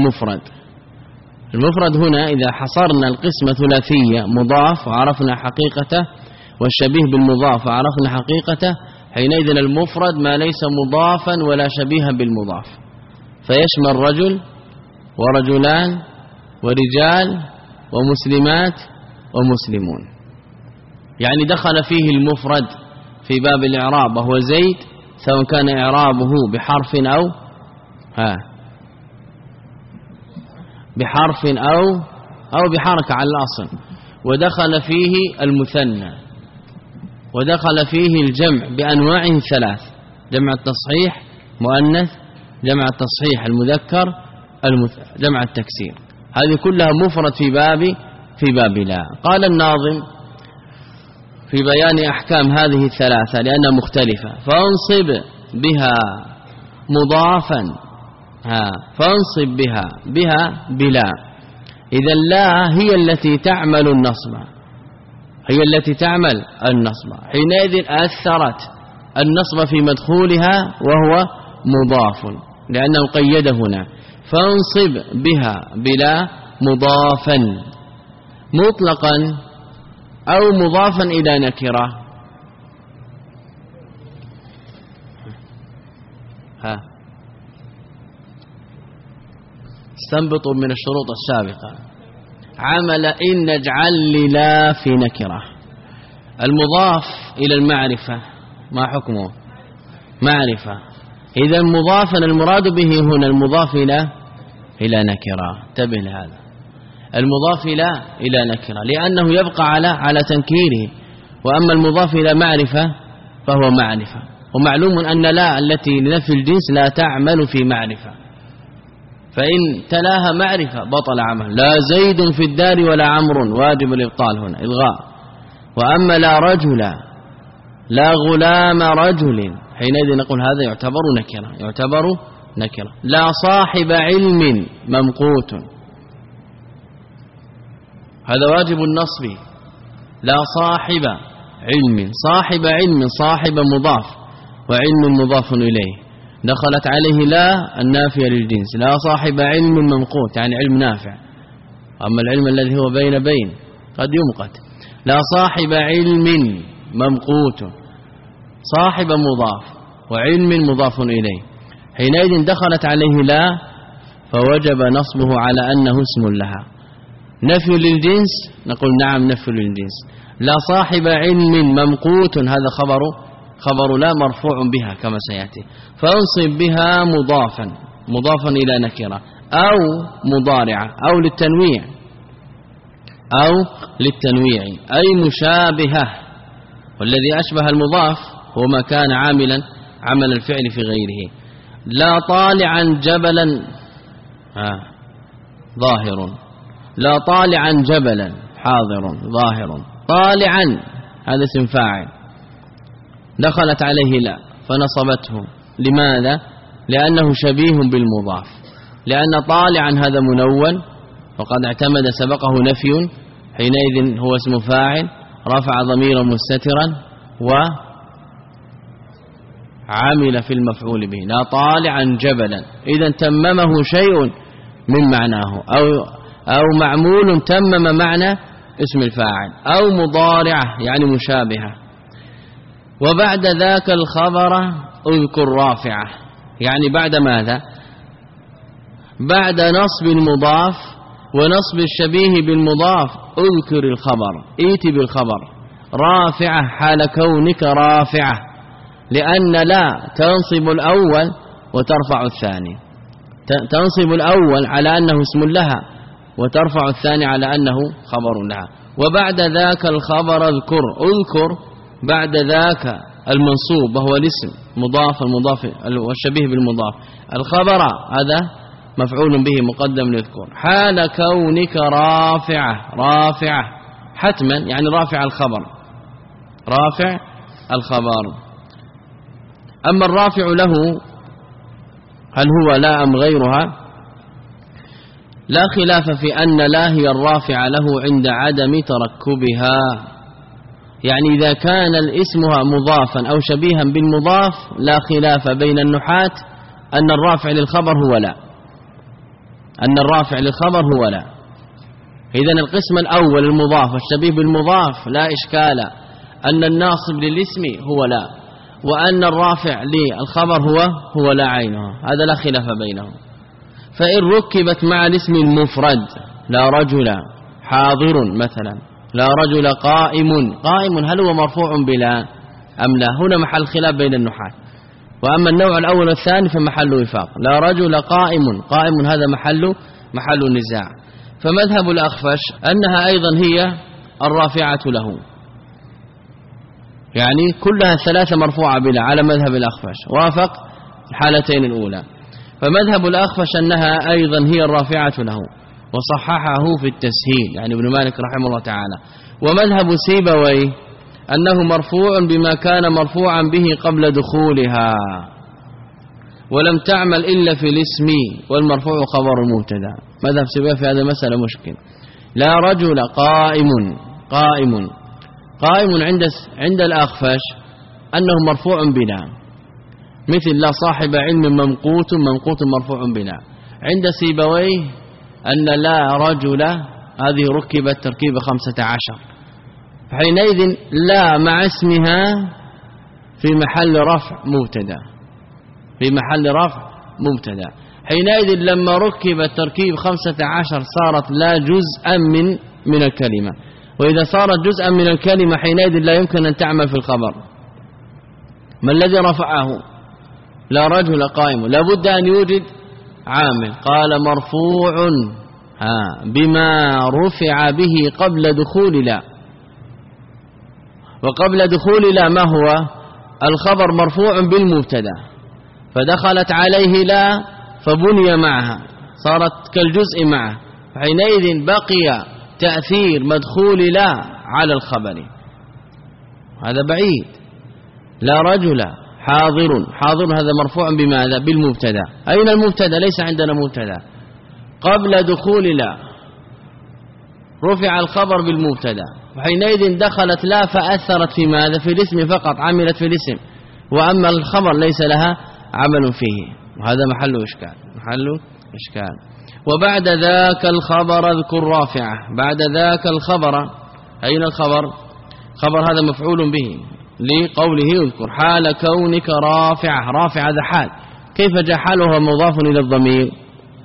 المفرد هنا إذا حصرنا القسمة ثلاثية مضاف وعرفنا حقيقته والشبيه بالمضاف وعرفنا حقيقته، حينئذ المفرد ما ليس مضافا ولا شبيها بالمضاف، فيشمل رجل ورجلان ورجال ومسلمات ومسلمون، يعني دخل فيه المفرد في باب الإعراب وهو زيد، سواء كان إعرابه بحرف أو بحركة على الأصل، ودخل فيه المثنى، ودخل فيه الجمع بأنواعه 3: جمع التصحيح مؤنث، جمع التصحيح المذكر، جمع التكسير. هذه كلها مفرد في باب لا. قال الناظم في بيان أحكام هذه 3 لأنها مختلفة: فانصب بها مضافا، فانصب بها بلا. إذا لا هي التي تعمل النصب، حينئذ أثرت النصب في مدخولها وهو مضاف لأنه قيد هنا. فانصب بها بلا مضافا مطلقا أو مضافا إلى نكرة. استنبطوا من الشروط السابقة. عمل إن نجعل للا في نكرة. المضاف إلى المعرفة ما حكمه؟ معرفة. إذا مضافا المراد به هنا المضاف إلى نكرة. انتبه لهذا، المضاف إلى نكرة لأنه يبقى على تنكيره، وأما المضاف إلى معرفة فهو معرفة. ومعلوم أن لا التي لنفي الجنس لا تعمل في معرفة، فإن تلاها معرفة بطل عمل. لا زيد في الدار ولا عمرو، واجب الإبطال هنا إلغاء. وأما لا رجل لا غلام رجل، حينئذ نقول هذا يعتبر نكرة. لا صاحب علم ممقوت، هذا واجب النصب. لا صاحب علم، صاحب مضاف وعلم مضاف إليه، دخلت عليه لا النافية للجنس. لا صاحب علم ممقوت يعني علم نافع، أما العلم الذي هو بين قد يمقت. لا صاحب علم ممقوت، صاحب مضاف وعلم مضاف إليه، حينئذ دخلت عليه لا فوجب نصبه على أنه اسم لها. نفي للجنس نقول نعم نفي للجنس. لا صاحب علم ممقوت هذا خبر لا مرفوع بها كما سيأتي، فانصب بها مضافا إلى نكرة أو مضارعة أو للتنويع أي مشابهة، والذي أشبه المضاف هو ما كان عمل الفعل في غيره. لا طالعا جبلا ظاهر، لا طالعا جبلا حاضر ظاهر، طالعا هذا اسم فاعل دخلت عليه لا فنصبته. لماذا؟ لأنه شبيه بالمضاف، لأن طالعا هذا منون وقد اعتمد سبقه نفي، حينئذ هو اسم فاعل رفع ضميرا مستترا وعمل في المفعول به. لا طالعا جبلا، إذا تممه شيء من معناه أو معمول تمم معنى اسم الفاعل، أو مضارعة يعني مشابهة. وبعد ذاك الخبر اذكر رافعة، يعني بعد ماذا؟ بعد نصب المضاف ونصب الشبيه بالمضاف اذكر الخبر، ائت بالخبر رافعة حال كونك رافعة، لأن لا تنصب الأول وترفع الثاني، تنصب الأول على أنه اسم لها وترفع الثاني على أنه خبر لها. وبعد ذاك الخبر اذكر بعد ذاك المنصوب وهو الاسم مضاف المضاف والشبيه بالمضاف، الخبر هذا مفعول به مقدم ليذكر، حال كونك رافعة حتما يعني رافع الخبر. أما الرافع له هل هو لا أم غيرها؟ لا خلاف في أن لا هي الرافع له عند عدم تركبها، يعني إذا كان الاسمها مضافا أو شبيها بالمضاف لا خلاف بين النحاة أن الرافع للخبر هو لا، إذن القسم الأول المضاف والشبيه بالمضاف لا إشكال، أن الناصب للاسم هو لا، وأن الرافع للخبر هو لا عينه، هذا لا خلاف بينهم. فإن ركبت مع الاسم المفرد لا رجل حاضر مثلا، لا رجل قائم هل هو مرفوع بلا أم لا؟ هنا محل خلاف بين النحاة. وأما النوع الأول والثاني فمحل وفاق، لا رجل قائم هذا محل النزاع. فمذهب الأخفش أنها أيضا هي الرافعة له، يعني كلها الثلاثة مرفوعة بلا على مذهب الأخفش، وافق الحالتين الأولى. فمذهب الأخفش أنها أيضا هي الرافعة له، وصححه في التسهيل يعني ابن مالك رحمه الله تعالى. ومذهب سيبويه أنه مرفوع بما كان مرفوعا به قبل دخولها، ولم تعمل إلا في الاسم، والمرفوع خبر مبتدا. مذهب سيبويه في هذه المسألة مشكل. لا رجل قائم عند الأخفش أنه مرفوع بلا، مثل لا صاحب علم ممقوت مرفوع بلا. عند سيبويه أن لا رجل هذه ركبت تركيب 15، حينئذ لا مع اسمها في محل رفع مبتدا، حينئذ لما ركب تركيب 15 صارت لا جزءا من الكلمة، وإذا صارت جزءا من الكلمة حينئذ لا يمكن أن تعمل في الخبر. ما الذي رفعه؟ لا رجل قائم، لابد أن يوجد عامل. قال مرفوع بما رفع به قبل دخول لا، وقبل دخول لا ما هو؟ الخبر مرفوع بالمبتدا، فدخلت عليه لا فبني معها صارت كالجزء معه، حينئذ بقي تأثير مدخول لا على الخبر، هذا بعيد. لا رجل حاضر هذا مرفوع بماذا؟ بالمبتدا. أين المبتدا؟ ليس عندنا مبتدا. قبل دخول لا رفع الخبر بالمبتدا، وحينئذ دخلت لا فأثرت في ماذا؟ في الاسم فقط، عملت في الاسم، وأما الخبر ليس لها عمل فيه، وهذا محل إشكال. وبعد ذاك الخبر اذكر رافعة. بعد ذاك الخبر، أين الخبر؟ خبر هذا مفعول به لقوله اذكر حال كونك رافعة هذا حال، كيف جاء حاله مضاف إلى الضمير؟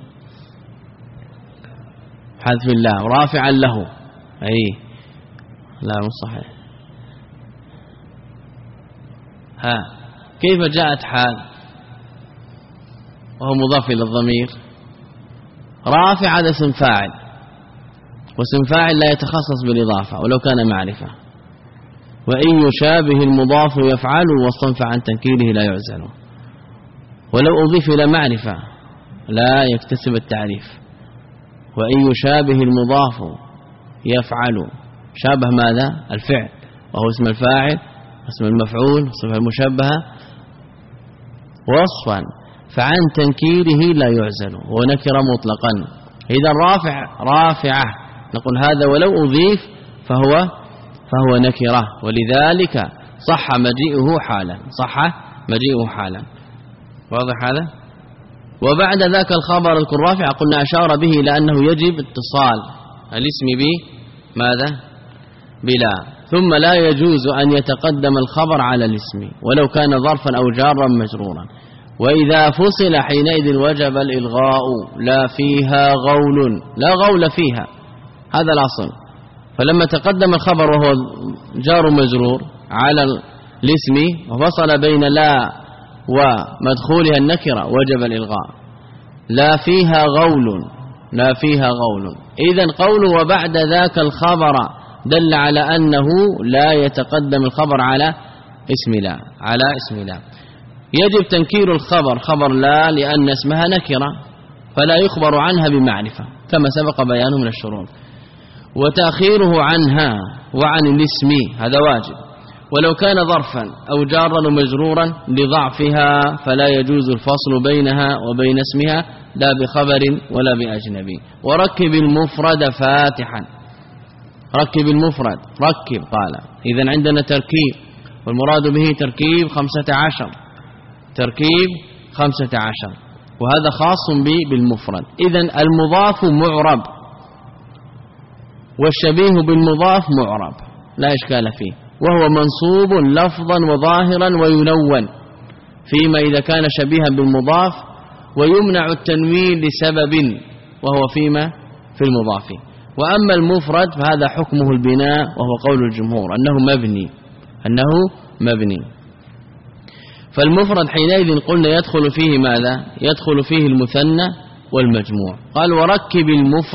حذف الله رافعا له، لا مش صحيح. كيف جاءت حال وهو مضاف إلى الضمير؟ رافع هذا اسم فاعل، واسم فاعل لا يتخصص بالإضافة ولو كان معرفة. وإن يشابه المضاف يفعل والصنف عن تنكيره لا يعزل. ولو أضيف إلى معرفة لا يكتسب التعريف. وإن يشابه المضاف يفعل، شابه ماذا؟ الفعل، وهو اسم الفاعل اسم المفعول صفة المشبهة وصفا فعن تنكيره لا يعزل، ونكر مطلقا. إذا رافعة نقول هذا ولو أضيف فهو نكرة، ولذلك صح مجيئه حالا. واضح هذا؟ وبعد ذاك الخبر الكل رافع قلنا أشار به لأنه يجب اتصال الاسم ماذا؟ بلا، ثم لا يجوز أن يتقدم الخبر على الاسم ولو كان ظرفا أو جارا مجرورا. وإذا فصل حينئذ وجب الإلغاء، لا فيها غول، لا غول فيها، هذا الأصل. فلما تقدم الخبر وهو جار مجرور على الاسم وفصل بين لا ومدخولها النكرة وجب الإلغاء. لا فيها غول. إذن قوله وبعد ذاك الخبر دل على أنه لا يتقدم الخبر على اسم لا. يجب تنكير الخبر خبر لا لأن اسمها نكرة فلا يخبر عنها بمعرفة كما سبق بيانه من الشروط، وتأخيره عنها وعن الاسم هذا واجب. ولو كان ظرفا أو جارا ومجرورا لضعفها فلا يجوز الفصل بينها وبين اسمها لا بخبر ولا بأجنبي. وركب المفرد فاتحا، ركب قال. إذن عندنا تركيب، والمراد به تركيب 15، وهذا خاص بالمفرد. إذن المضاف معرب والشبيه بالمضاف معرب لا إشكال فيه، وهو منصوب لفظا وظاهرا وينون فيما إذا كان شبيها بالمضاف، ويمنع التنوين لسبب وهو فيما في المضاف. وأما المفرد فهذا حكمه البناء، وهو قول الجمهور أنه مبني. فالمفرد حينئذ قلنا يدخل فيه ماذا؟ يدخل فيه المثنى والمجموع. قال وركب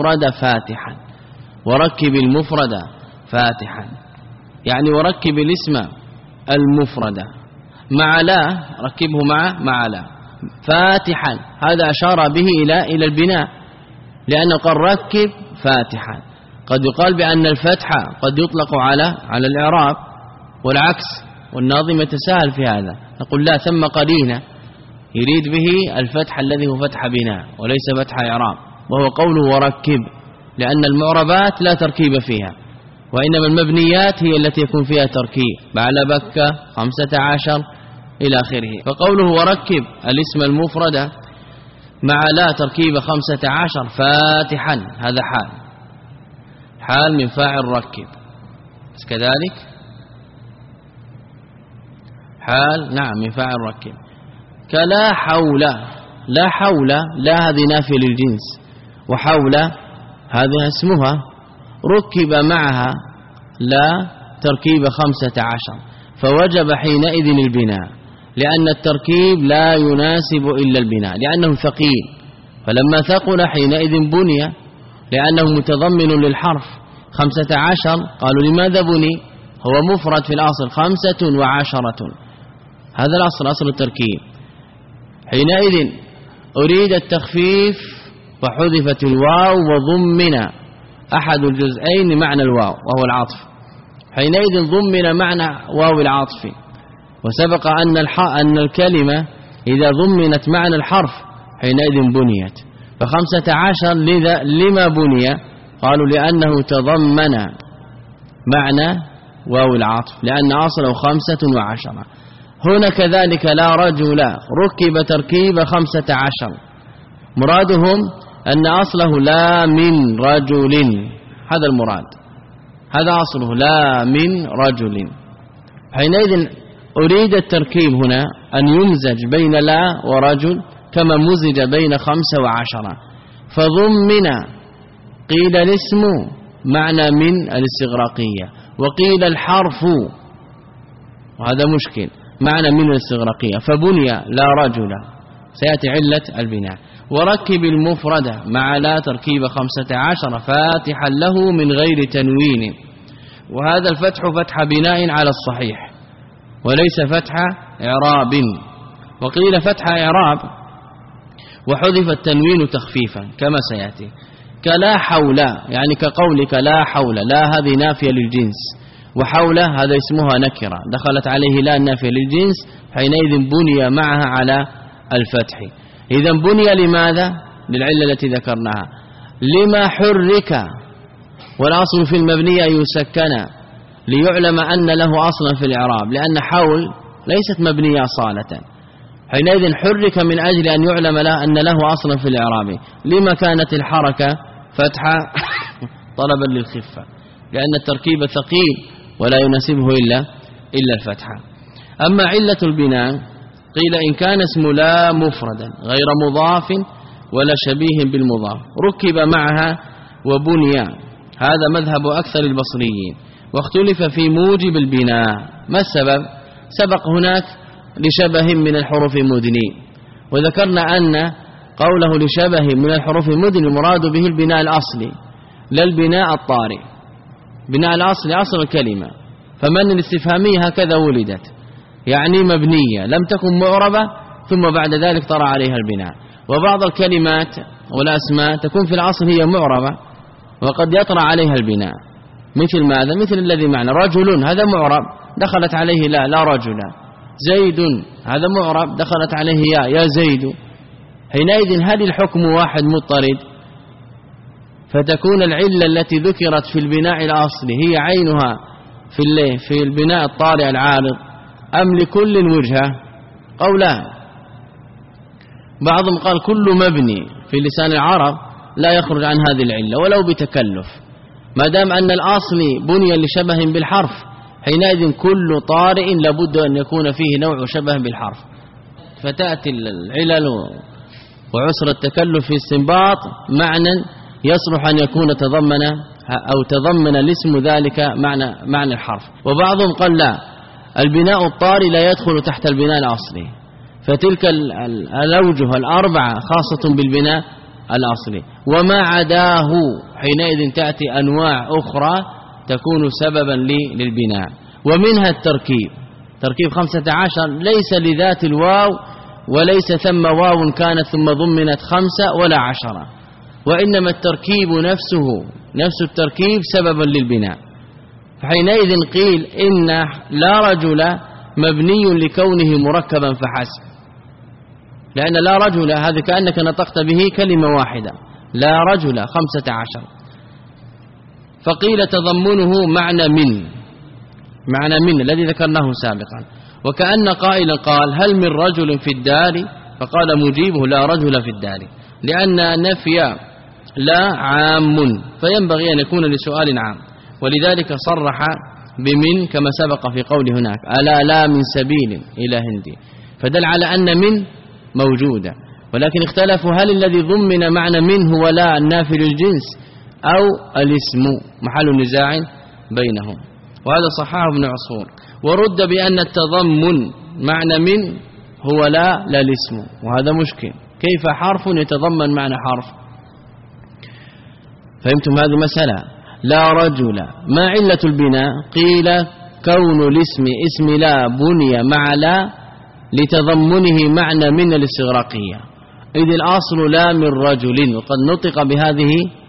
المفرد فاتحا، يعني وركب الاسم المفرد مع لا، ركبه مع لا فاتحا. هذا أشار به إلى البناء، لأنه قال ركب فاتحا. قد يقال بأن الفتح قد يطلق على الإعراب والعكس، والناظم يتساهل في هذا، نقول لا، ثم قرينة يريد به الفتح الذي هو فتح بناء وليس فتح إعراب، وهو قوله وركب، لأن المعربات لا تركيب فيها، وإنما المبنيات هي التي يكون فيها تركيب، بعل بكة 15 إلى آخره. فقوله وركب الاسم المفرد مع لا تركيب 15 فاتحا، هذا حال من فاعل ركب، كذلك حال نعم من فاعل ركب. كلا حول، لا حول، لا هذه نافية للجنس، وحول هذا اسمها ركب معها لا تركيب 15 فوجب حينئذ البناء، لأن التركيب لا يناسب إلا البناء لأنه ثقيل، فلما ثقل حينئذ بني لأنه متضمن للحرف 15. قالوا لماذا بني؟ هو مفرد في الأصل 15، هذا الأصل أصل التركيب. حينئذ أريد التخفيف فحذفت الواو وضمن أحد الجزئين معنى الواو وهو العطف، حينئذ ضمن معنى واو العطف. وسبق أن الكلمة إذا ضمنت معنى الحرف حينئذ بنيت. 15 لما بني؟ قالوا لأنه تضمن معنى واو العطف، لأن أصله 15. هنا كذلك لا رجل ركب تركيب 15، مرادهم أن أصله لا من رجل، هذا المراد، هذا أصله لا من رجل. حينئذ أريد التركيب هنا أن يمزج بين لا ورجل كما مزج بين 15 و10، فضمن قيل الاسم معنى من الاستغراقية، وقيل الحرف، وهذا مشكل، معنى من الاستغراقية، فبني لا رجل، سيأتي علة البناء. وركب المفردة مع لا تركيب 15 فاتحا له من غير تنوين، وهذا الفتح فتح بناء على الصحيح وليس فتح إعراب. وقيل فتح إعراب وحذف التنوين تخفيفا كما سيأتي، كلا حول، يعني كقولك لا حول، لا هذه نافية للجنس، وحول هذا اسمها نكرة دخلت عليه لا نافية للجنس، حينئذ بني معها على الفتح. إذا بني لماذا؟ للعلة التي ذكرناها، لما حرك، والأصل في المبنية يسكن ليعلم أن له أصلا في الإعراب، لأن حول ليست مبنية صالة، حينئذ حرك من أجل أن يعلم له أن له أصلا في الإعراب. لما كانت الحركة فتحة؟ طلبا للخفة، لأن التركيب ثقيل ولا يناسبه إلا الفتحة. أما علة البناء قيل إن كان اسم لا مفردا غير مضاف ولا شبيه بالمضاف ركب معها وبني، هذا مذهب أكثر البصريين، واختلف في موجب البناء. ما السبب؟ سبق هناك لشبه من الحروف مدني، وذكرنا أن قوله لشبه من الحروف المدني مراد به البناء الأصلي لا البناء الطارئ. بناء الأصلي أصل الكلمة، فمن الاستفهامية هكذا ولدت، يعني مبنية لم تكن معربة ثم بعد ذلك طرأ عليها البناء. وبعض الكلمات والأسماء تكون في الأصل هي معربة وقد يطرأ عليها البناء، مثل ماذا؟ مثل الذي معنى رجل، هذا معرب دخلت عليه لا رجل. زيد هذا معرب دخلت عليه يا زيد. حينئذ هل الحكم واحد مضطرد؟ فتكون العلة التي ذكرت في البناء الأصلي هي عينها في البناء الطارئ العارض أم لكل وجهة؟ قولان، بعضهم قال كل مبني في لسان العرب لا يخرج عن هذه العلة ولو بتكلف، ما دام أن الأصل بني لشبه بالحرف، حينئذ كل طارئ لابد أن يكون فيه نوع شبه بالحرف. فتأتي العلل وعسر التكلف في استنباط معنى يصلح أن يكون تضمن الاسم ذلك معنى الحرف. وبعضهم قال لا، البناء الطارئ لا يدخل تحت البناء الأصلي، فتلك الأوجه الأربعة خاصة بالبناء الأصلي، وما عداه حينئذ تأتي أنواع أخرى تكون سببا للبناء. ومنها التركيب، تركيب 15 ليس لذات الواو، وليس ثم واو كانت ثم ضمنت 5 ولا 10، وإنما التركيب نفس التركيب سببا للبناء. حينئذ قيل إن لا رجل مبني لكونه مركبا فحسب، لأن لا رجل هذا كأنك نطقت به كلمة واحدة، لا رجل 15. فقيل تضمنه معنى من الذي ذكرناه سابقا، وكأن قائلا قال هل من رجل في الدار؟ فقال مجيبه لا رجل في الدار، لأن نفي لا عام فينبغي أن يكون لسؤال عام، ولذلك صرح بمن كما سبق في قول هناك ألا لا من سبيل إلى هندي، فدل على أن من موجودة. ولكن اختلفوا هل الذي ضمن معنى من هو لا النافي للجنس أو الاسم، محل نزاع بينهم، وهذا صححه ابن عصفور. ورد بأن التضمن معنى من هو لا الاسم، وهذا مشكل، كيف حرف يتضمن معنى حرف؟ فهمتم هذه مسألة؟ لا رجل ما علة البناء؟ قيل كون الاسم اسم لا بني مع لا لتضمنه معنى من الاستغراقية، إذ الأصل لا من رجل، وقد نطق بهذه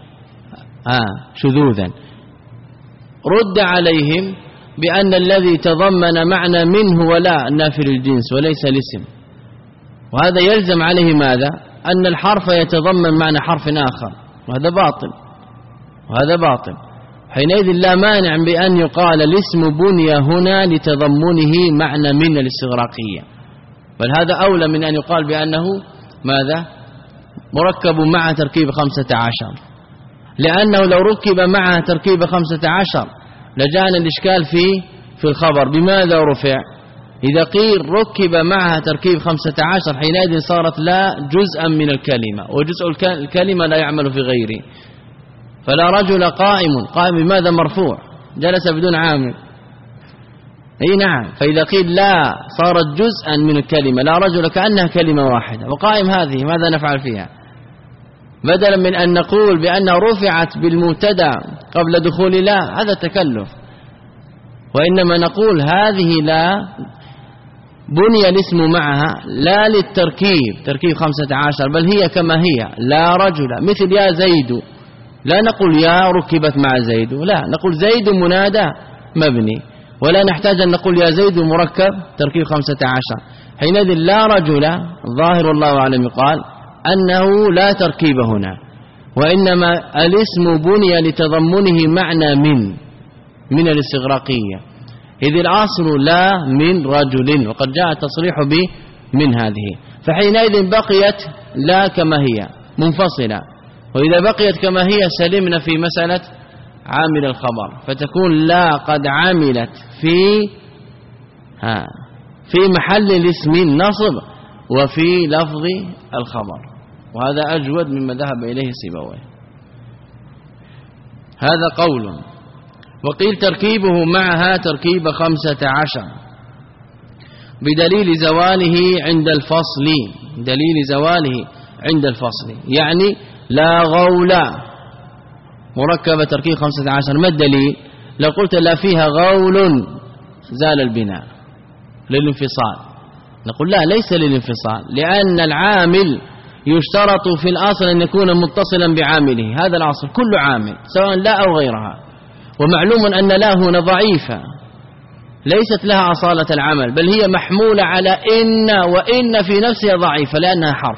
شذوذا. رد عليهم بأن الذي تضمن معنى منه هو لا النافي للجنس وليس الاسم، وهذا يلزم عليه ماذا؟ أن الحرف يتضمن معنى حرف آخر، وهذا باطل. حينئذ لا مانع بأن يقال الاسم بني هنا لتضمنه معنى من الاستغراقية، بل هذا أولى من أن يقال بأنه ماذا؟ مركب مع تركيب 15، لأنه لو ركب معها تركيب 15 لجاءنا الإشكال في الخبر بماذا رفع؟ إذا قيل ركب معها تركيب 15 حينئذ صارت لا جزءا من الكلمة، وجزء الكلمة لا يعمل في غيره. فلا رجل قائم بماذا مرفوع؟ جلس بدون عامل. أي نعم. فإذا قيل لا صارت جزءا من الكلمة، لا رجل كأنها كلمة واحدة، وقائم هذه ماذا نفعل فيها؟ بدلا من أن نقول بأنها رفعت بالمبتدا قبل دخول لا، هذا تكلف، وإنما نقول هذه لا بني الاسم معها لا للتركيب، تركيب 15، بل هي كما هي لا رجل، مثل يا زيد، لا نقول يا ركبت مع زيد، لا نقول زيد منادى مبني، ولا نحتاج أن نقول يا زيد مركب تركيب 15. حينئذ لا رجل ظاهر الله أعلم قال أنه لا تركيب هنا، وإنما الاسم بني لتضمنه معنى من الاستغراقية، إذ الأصل لا من رجل، وقد جاء التصريح من هذه، فحينئذ بقيت لا كما هي منفصلة، وإذا بقيت كما هي سلمنا في مسألة عامل الخبر، فتكون لا قد عملت في محل الاسم النصب وفي لفظ الخبر، وهذا أجود مما ذهب إليه سيبويه. هذا قول. وقيل تركيبه معها تركيب 15 بدليل زواله عند الفصل، دليل زواله عند الفصل، يعني لا غول مركبة تركيب 15. ما الدليل؟ لو قلت لا فيها غول زال البناء للانفصال، نقول لا، ليس للانفصال، لأن العامل يشترط في الأصل أن يكون متصلا بعامله، هذا الأصل كل عامل سواء لا أو غيرها، ومعلوم أن لا هنا ضعيفة ليست لها أصالة العمل، بل هي محمولة على إن، وإن في نفسها ضعيفة لأنها حرف،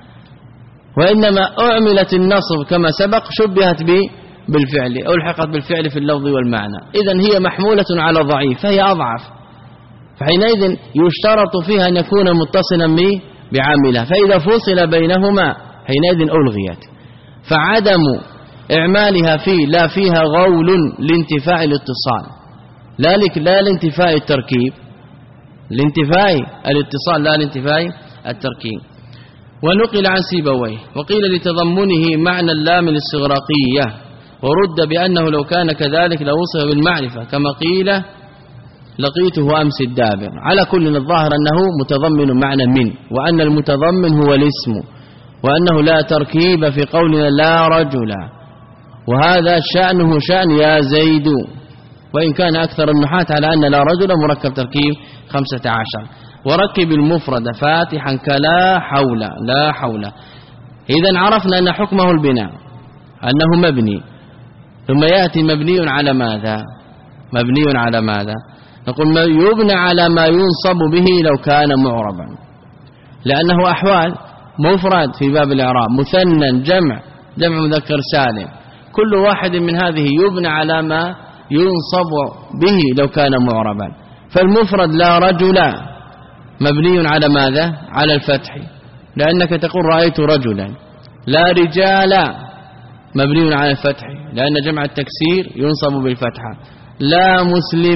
وإنما أعملت النصب كما سبق، شبهت بالفعل، ألحقت بالفعل في اللفظ والمعنى، إذن هي محمولة على ضعيف فهي أضعف، فحينئذ يشترط فيها أن يكون متصلا بعاملها، فإذا فصل بينهما حينئذ ألغيت. فعدم إعمالها لا فيها غول لانتفاء الاتصال، لا لانتفاء التركيب، لانتفاء الاتصال لا لانتفاء التركيب. ونقل عن سيبويه وقيل لتضمنه معنى اللام الاستغراقية، ورد بأنه لو كان كذلك لوصف بالمعرفة، كما قيل لقيته أمس الدابر. على كل الظاهر أنه متضمن معنى من، وأن المتضمن هو الاسم، وأنه لا تركيب في قولنا لا رجل، وهذا شأنه شأن يا زيد، وإن كان أكثر النحاة على أن لا رجل مركب تركيب 15. وركب المفرد فاتحا كلا حول، لا حول. إذن عرفنا أن حكمه البناء، أنه مبني، ثم يأتي مبني على ماذا؟ مبني على ماذا؟ نقول يبنى على ما ينصب به لو كان معربا، لأنه أحوال: مفرد في باب الإعراب، مثنى، جمع مذكر سالم، كل واحد من هذه يبنى على ما ينصب به لو كان معربا. فالمفرد لا رجل مبني على ماذا؟ على الفتح، لأنك تقول رأيت رجلا. لا رجال مبني على الفتح، لأن جمع التكسير ينصب بالفتحة. لا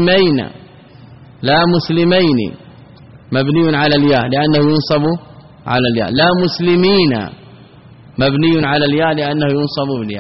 مسلمين مبني على الياء لأنه ينصب على الياء. لا مسلمين مبني على الياء لأنه ينصب بالياء.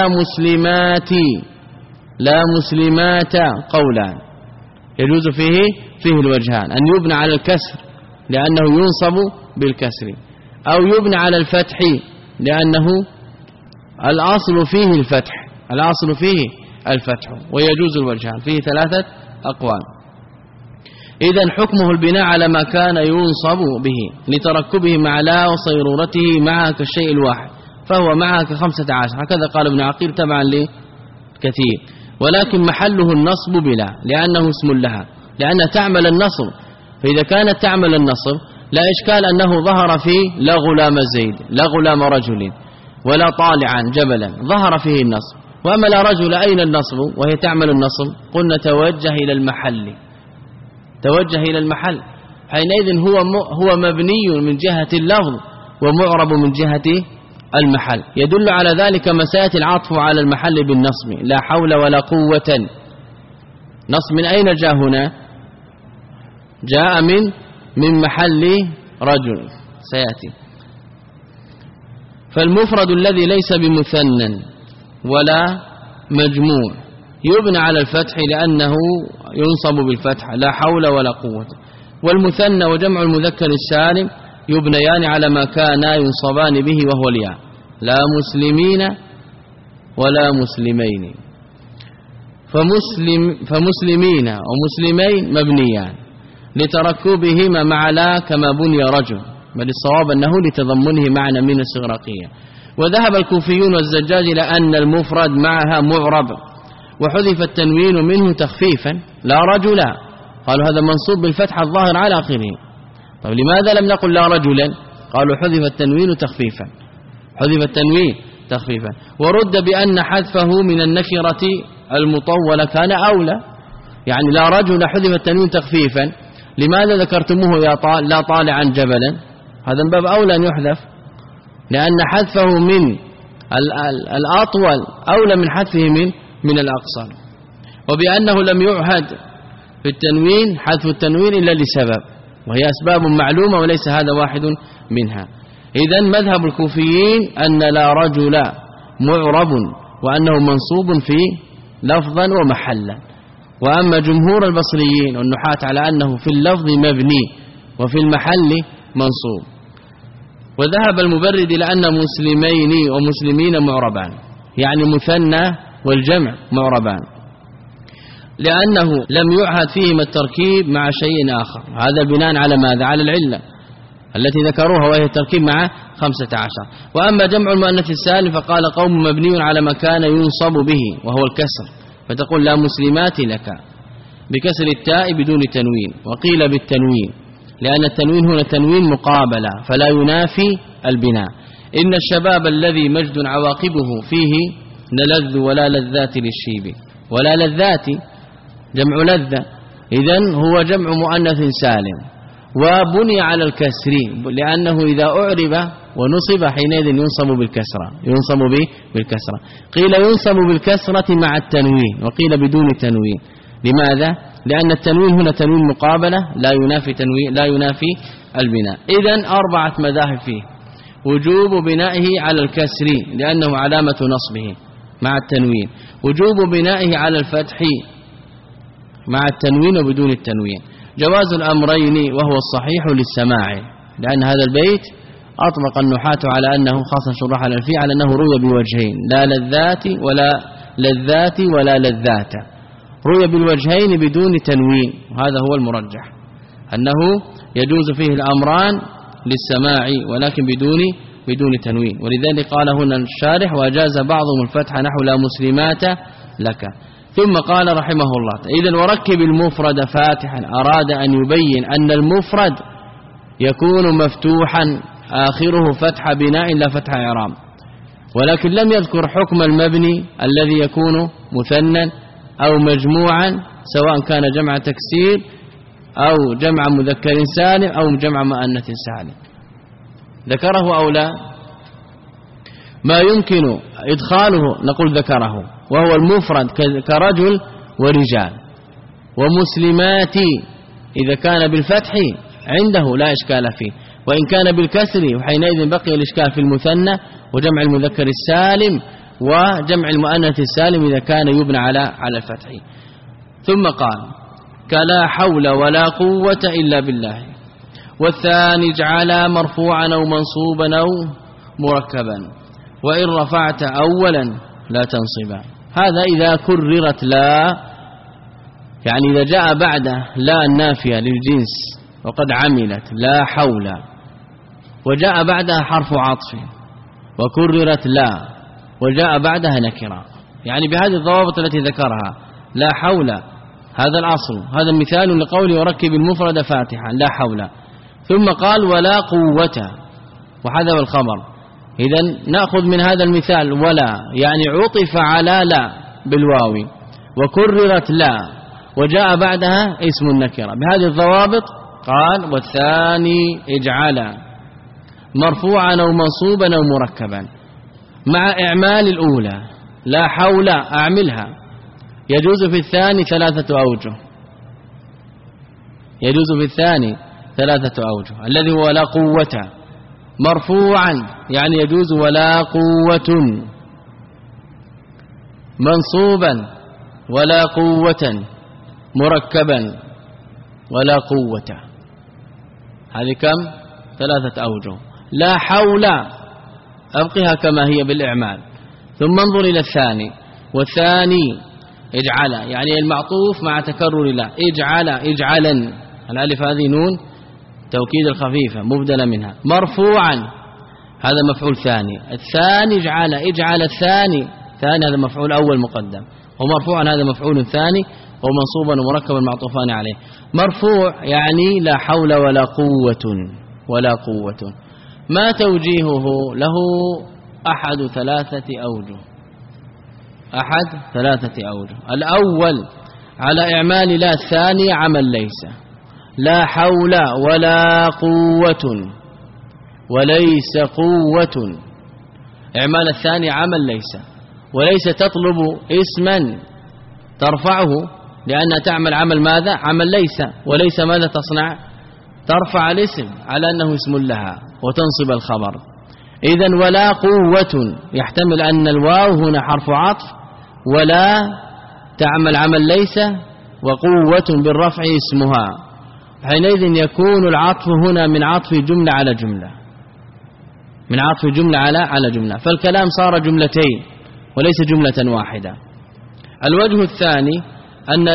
لا مسلمات قولان يجوز فيه الوجهان: أن يبنى على الكسر لأنه ينصب بالكسر، أو يبنى على الفتح لأنه الأصل فيه الفتح، ويجوز الوجهان، فيه 3 أقوال. إذن حكمه البناء على ما كان ينصب به لتركبه مع لا وصيرورته معها كالشيء الواحد، فهو معها ك15. هكذا قال ابن عقيل تبعا لكثير. ولكن محله النصب بلا، لأنه اسم لها، لأنها تعمل النصب، فإذا كانت تعمل النصب لا إشكال أنه ظهر فيه لا غلام زيد، لا غلام رجل، ولا طالعا جبلا، ظهر فيه النصب. وأما لا رجل أين النصب وهي تعمل النصب؟ قلنا توجه إلى المحل، حينئذ هو مبني من جهة اللفظ ومعرب من جهة المحل. يدل على ذلك ما سيأتي العطف على المحل بالنصب: لا حول ولا قوة. نصب من أين جاء هنا؟ جاء من محل رجل، سيأتي. فالمفرد الذي ليس بمثنى ولا مجموع يبنى على الفتح لأنه ينصب بالفتح لا حول ولا قوة. والمثنى وجمع المذكر السالم يبنيان على ما كانا ينصبان به وهو الياء، لا مسلمين ولا مسلمين. فمسلمين ومسلمين مبنيان لتركبهما مع لا كما بني رجل، بل الصواب أنه لتضمنه معنى من الصغرقية. وذهب الكوفيون والزجاج إلى أن المفرد معها معرب وحذف التنوين منه تخفيفا لا رجلا، قالوا هذا منصوب بالفتح الظاهر على آخره. طيب لماذا لم نقل لا رجلا؟ قالوا حذف التنوين تخفيفا، حذف التنوين تخفيفا. ورد بأن حذفه من النكرة المطولة كان أولى، يعني لا رجل حذف التنوين تخفيفا، لماذا ذكرتموه يا لا طالعا جبلا؟ هذا من باب أولى أن يحذف، لأن حذفه من الأطول أولى من حذفه من الأقصر. وبأنه لم يعهد في التنوين حذف التنوين إلا لسبب، وهي أسباب معلومة وليس هذا واحد منها. إذن مذهب الكوفيين أن لا رجل معرب وأنه منصوب في لفظا ومحلا. وأما جمهور البصريين والنحاة على أنه في اللفظ مبني وفي المحل منصوب. وذهب المبرد إلى أن مسلمين ومسلمين معربان، يعني مثنى والجمع معربان، لأنه لم يعهد فيهما التركيب مع شيء آخر. هذا بناء على ماذا؟ على العلة التي ذكروها وهي التركيب مع 15. وأما جمع المؤنث السالم فقال قوم مبني على ما كان ينصب به وهو الكسر، فتقول لا مسلمات لك بكسر التاء بدون تنوين. وقيل بالتنوين لأن التنوين هنا تنوين مقابلة فلا ينافي البناء. إن الشباب الذي مجد عواقبه فيه نلذ ولا لذات للشيب، ولا لذات جمع لذة، إذن هو جمع مؤنث سالم وبني على الكسر، لأنه إذا أعرب ونصب حينئذ ينصب بالكسرة، ينصب بالكسرة. قيل ينصب بالكسرة مع التنوين وقيل بدون تنوين. لماذا؟ لأن التنوين هنا تنوين مقابلة لا ينافي البناء. إذن 4 مذاهب فيه: وجوب بنائه على الكسر لأنه علامة نصبه مع التنوين، وجوب بنائه على الفتح مع التنوين وبدون التنوين، جواز الأمرين وهو الصحيح للسماع، لأن هذا البيت أطلق النحاة على أنه خاصة شرح الألفية على أنه روي بوجهين، لا لذات ولا لذات، روي بالوجهين بدون تنوين، وهذا هو المرجح أنه يجوز فيه الأمران للسماع ولكن بدون تنوين. ولذلك قال هنا الشارح: وجاز بعضهم الفتح نحو لا مسلمات لك. ثم قال رحمه الله: إذن وركب المفرد فاتحا، أراد أن يبين أن المفرد يكون مفتوحا آخره فتح بناء لا فتح إعراب، ولكن لم يذكر حكم المبني الذي يكون مثنى أو مجموعا، سواء كان جمع تكسير أو جمع مذكر سالم أو جمع مؤنث سالم. ذكره أو لا؟ ما يمكن إدخاله نقول ذكره، وهو المفرد كرجل ورجال. ومسلمات إذا كان بالفتح عنده لا إشكال فيه، وإن كان بالكسر وحينئذ بقي الإشكال في المثنى وجمع المذكر السالم وجمع المؤنث السالم إذا كان يبنى على الفتح. ثم قال: كلا حول ولا قوة إلا بالله. والثاني اجعل مرفوعا أو منصوبا أو مركبا، وإن رفعت أولا لا تنصبا. هذا إذا كررت لا، يعني إذا جاء بعد لا النافية للجنس وقد عملت لا حول وجاء بعدها حرف عطف وكررت لا وجاء بعدها نكرة، يعني بهذه الضوابط التي ذكرها. لا حول هذا الأصل، هذا مثال لقول وركب المفرد فاتحا لا حول. ثم قال ولا قوة وحذف الخبر. إذن نأخذ من هذا المثال ولا، يعني عطف على لا بالواو وكررت لا وجاء بعدها اسم النكرة بهذه الضوابط. قال: والثاني اجعل مرفوعا أو منصوبا أو مركبا، مع إعمال الأولى لا حول أعملها. يجوز في الثاني 3 أوجه، يجوز في الثاني 3 أوجه، الذي هو لا قوة. مرفوعا يعني يجوز ولا قوة، منصوبا ولا قوة مركبا ولا قوة. هذه كم؟ 3 أوجه. لا حول أبقها كما هي بالإعمال. ثم انظر إلى الثاني، والثاني اجعل، يعني المعطوف مع تكرر لا، اجعلا. الالف هذه نون توكيد الخفيفة مبدل منها. مرفوعا هذا مفعول ثاني. الثاني اجعل الثاني هذا مفعول أول مقدم، ومرفوعا هذا مفعول ثاني، ومنصوبا ومركبا معطوفان عليه. مرفوع يعني لا حول ولا قوة. ما توجيهه؟ له أحد 3 أوجه. الأول على إعمال لا، الثاني عمل ليس. لا حول ولا قوة وليس قوة، إعمال الثاني عمل ليس. وليس تطلب اسما ترفعه لأنها تعمل عمل ماذا؟ عمل ليس. وليس ماذا تصنع؟ ترفع الاسم على أنه اسم لها وتنصب الخبر. إذن ولا قوة يحتمل أن الواو هنا حرف عطف، ولا تعمل عمل ليس، وقوة بالرفع اسمها. حينئذ يكون العطف هنا من عطف جملة على جملة، فالكلام صار جملتين وليس جملة واحدة. الوجه الثاني أن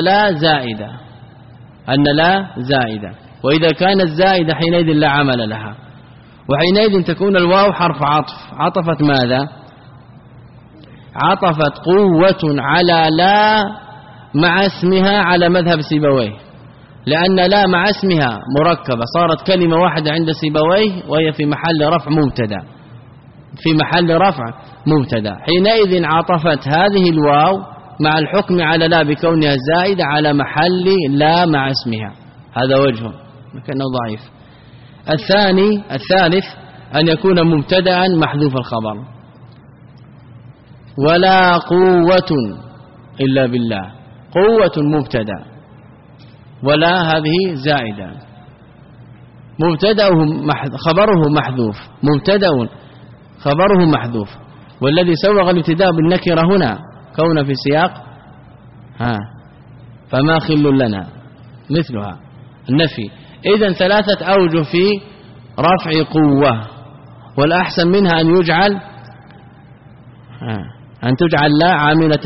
لا زائدة، وإذا كانت زائدة حينئذ لا عمل لها، وحينئذ تكون الواو حرف عطف. عطفت ماذا؟ عطفت قوة على لا مع اسمها على مذهب سيبويه، لأن لا مع اسمها مركبة، صارت كلمة واحدة عند سيبويه، وهي في محل رفع مبتدا. حينئذ عطفت هذه الواو مع الحكم على لا بكونها زائدة على محل لا مع اسمها. هذا وجه لكنه ضعيف. الثالث أن يكون مبتدا محذوف الخبر. ولا قوة إلا بالله، قوة مبتدا، ولا هذه زائدة، خبره محذوف. والذي سوغ الابتداء بالنكرة هنا كون في سياق فما خل لنا مثلها النفي. إذن 3 أوجه في رفع قوة، والأحسن منها أن تجعل لا عاملة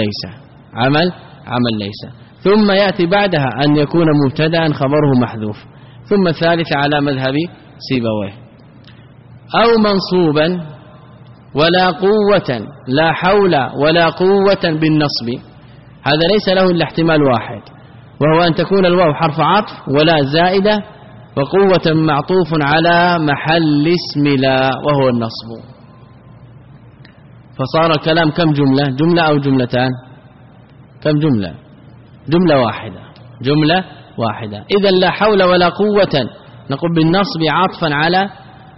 عمل ليس. ثم يأتي بعدها أن يكون مبتدأ خبره محذوف. ثم الثالث على مذهب سيبويه. أو منصوبا ولا قوة، لا حول ولا قوة بالنصب، هذا ليس له إلا احتمال واحد، وهو أن تكون الواو حرف عطف ولا زائدة، وقوة معطوف على محل اسم لا وهو النصب. فصار الكلام كم جملة أو جملتان؟ كم جملة؟ جملة واحدة. إذا لا حول ولا قوة نقول بالنصب عطفا على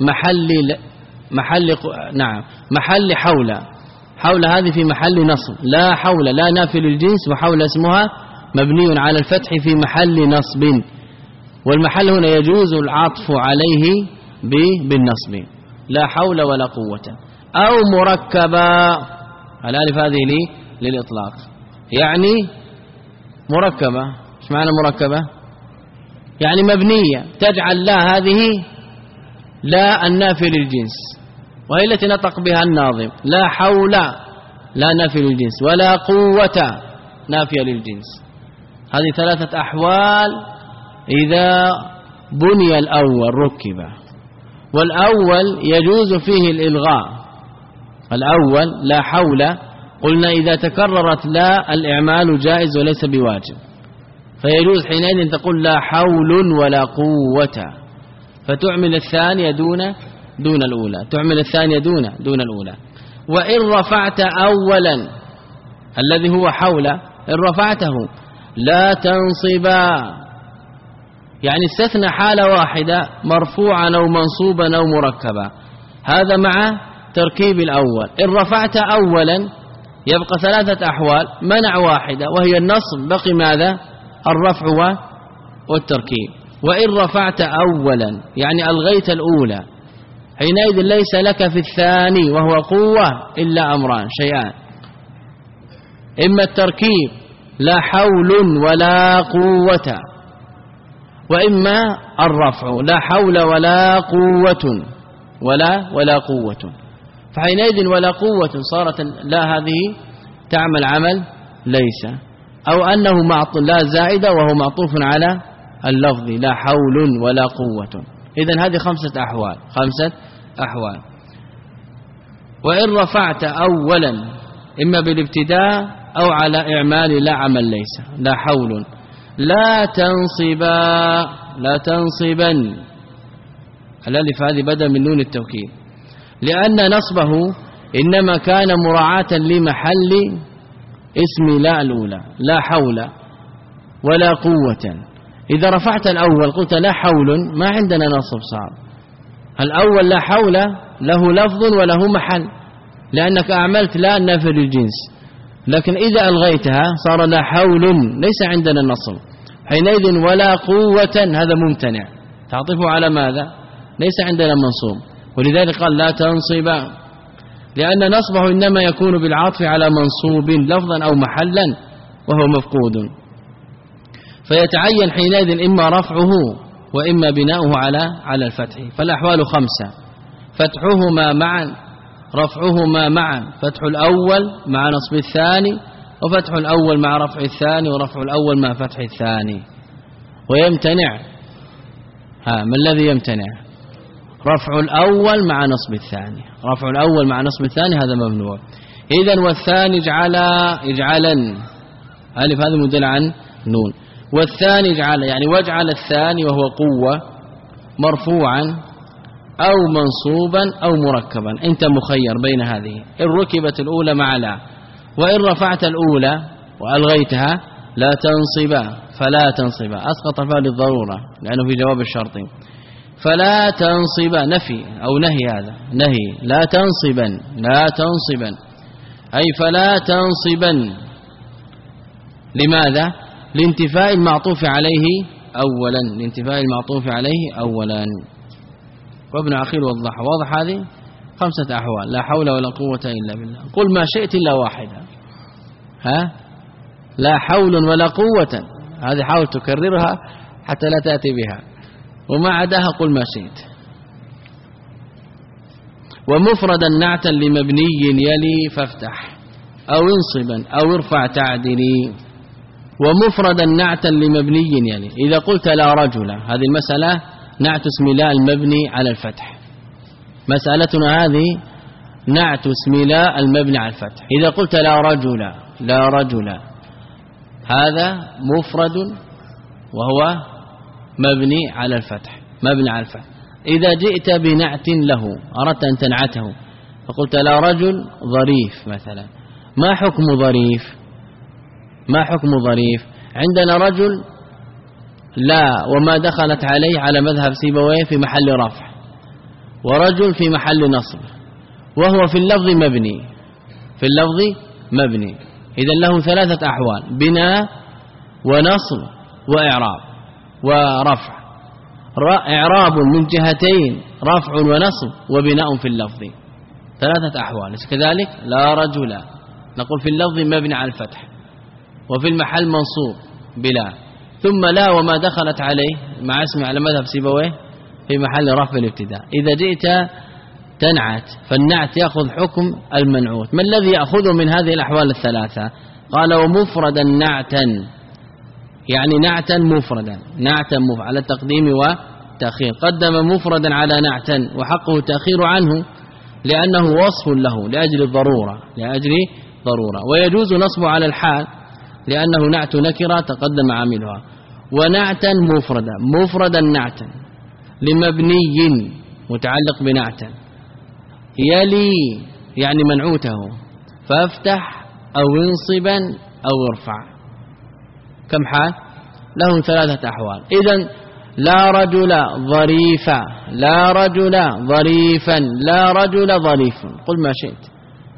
محل حول هذه في محل نصب. لا حول لا نافي للجنس، وحول اسمها مبني على الفتح في محل نصب، والمحل هنا يجوز العطف عليه بالنصب. لا حول ولا قوة. أو مركبة، الالف هذه للإطلاق، يعني مركبة. ايش معنى مركبة؟ يعني مبنية، تجعل لا هذه لا النافي للجنس، وهي التي نطق بها الناظم. لا حول لا نافي للجنس، ولا قوة نافية للجنس. هذه 3 أحوال إذا بني الأول ركب. والأول يجوز فيه الإلغاء. الأول لا حول قلنا إذا تكررت لا الإعمال جائز وليس بواجب، فيجوز حينئذ تقول لا حول ولا قوة، فتعمل الثانية دون الأولى، تعمل الثانية دون الأولى. وإن رفعت أولا الذي هو حول، إن رفعته لا تنصبا، يعني استثنى حالة واحدة مرفوعا أو منصوبا أو مركبا، هذا مع تركيب الأول. إن رفعت أولا يبقى 3 أحوال، منع واحدة وهي النصب، بقي ماذا؟ الرفع والتركيب. وإن رفعت أولا يعني ألغيت الأولى، حينئذ ليس لك في الثاني وهو قوة إلا أمران، شيئان: إما التركيب لا حول ولا قوة، وإما الرفع لا حول ولا قوة ولا قوة، فحينئذ ولا قوة صارت لا هذه تعمل عمل ليس، أو أنه لا زائدة وهو معطوف على اللفظ لا حول ولا قوة. إذن هذه 5 أحوال. وإن رفعت أولا إما بالابتداء أو على إعمال لا عمل ليس لا حول لا تنصبا الألف هذه بدل من نون التوكيد، لأن نصبه إنما كان مراعاة لمحل اسم لا الأولى لا حول ولا قوة. إذا رفعت الأول قلت لا حول ما عندنا نصب صار، الأول لا حول له لفظ وله محل لأنك أعملت لا النافع للجنس، لكن إذا ألغيتها صار لا حول ليس عندنا نصب، حينئذ ولا قوة هذا ممتنع تعطفه على ماذا؟ ليس عندنا منصوب، ولذلك قال لا تنصب، لأن نصبه إنما يكون بالعطف على منصوب لفظا أو محلا وهو مفقود، فيتعين حينئذ إما رفعه وإما بناؤه على الفتح. فالأحوال 5: فتحهما معا، رفعهما معا، فتح الأول مع نصب الثاني، وفتح الأول مع رفع الثاني، ورفع الأول مع فتح الثاني. ويمتنع ما الذي يمتنع؟ رفع الأول مع نصب الثاني، رفع الأول مع نصب الثاني هذا ممنوع. إذن والثاني اجعلا ألف هذا مدل عن نون، والثاني اجعل يعني واجعل الثاني وهو قوة مرفوعا أو منصوبا أو مركبا، أنت مخير بين هذه. إن ركبت الأولى مع لا، وإن رفعت الأولى وألغيتها لا تنصب فلا تنصب، أسقط الفاء للضرورة لأنه في جواب الشرط، فلا تنصب نفي أو نهي، هذا نهي لا تنصبا أي فلا تنصبا. لماذا؟ لانتفاء المعطوف عليه أولا، وابن عقيل وضح واضح هذه 5 أحوال لا حول ولا قوة إلا بالله. قل ما شئت إلا واحدة، لا حول ولا قوة هذه حاول تكررها حتى لا تأتي بها، وما عداها قل ما شئت. ومفردا نعتا لمبني يلي فافتح أو انصبا أو ارفع تعدلي. ومفردا نعتا لمبني يلي، إذا قلت لا رجل هذه المسألة نعت اسم لا المبني على الفتح، مسألتنا هذه نعت اسم لا المبني على الفتح. إذا قلت لا رجل هذا مفرد وهو مبني على الفتح إذا جئت بنعت له أردت أن تنعته فقلت لا رجل ظريف مثلا، ما حكم ظريف؟ عندنا رجل لا وما دخلت عليه على مذهب سيبويه في محل رفع، ورجل في محل نصب، وهو في اللفظ مبني، إذن له 3 أحوال: بناء ونصب وإعراب ورفع. إعراب من جهتين رفع ونصب وبناء في اللفظ، 3 أحوال. كذلك لا رجل نقول في اللفظ مبني على الفتح، وفي المحل منصوب بلا، ثم لا وما دخلت عليه مع اسم على مذهب سيبويه في محل رفع الابتداء. إذا جئت تنعت فالنعت يأخذ حكم المنعوت. ما الذي يأخذه من هذه الأحوال 3؟ قال ومفردا نعتا، يعني نعتا مفردا على التقديم والتأخير، قدم مفردا على نعتا وحقه التأخير عنه لأنه وصف له لأجل الضرورة، ويجوز نصبه على الحال لأنه نعت نكرة تقدم عاملها. ونعتا مفردا نعتا لمبني متعلق بنعتا يلي يعني منعوته، فافتح أو انصبا أو ارفع. كم حال؟ له 3 أحوال. إذن لا رجل ظريفا، لا رجل ظريفا، لا رجل ظريف، قل ما شئت،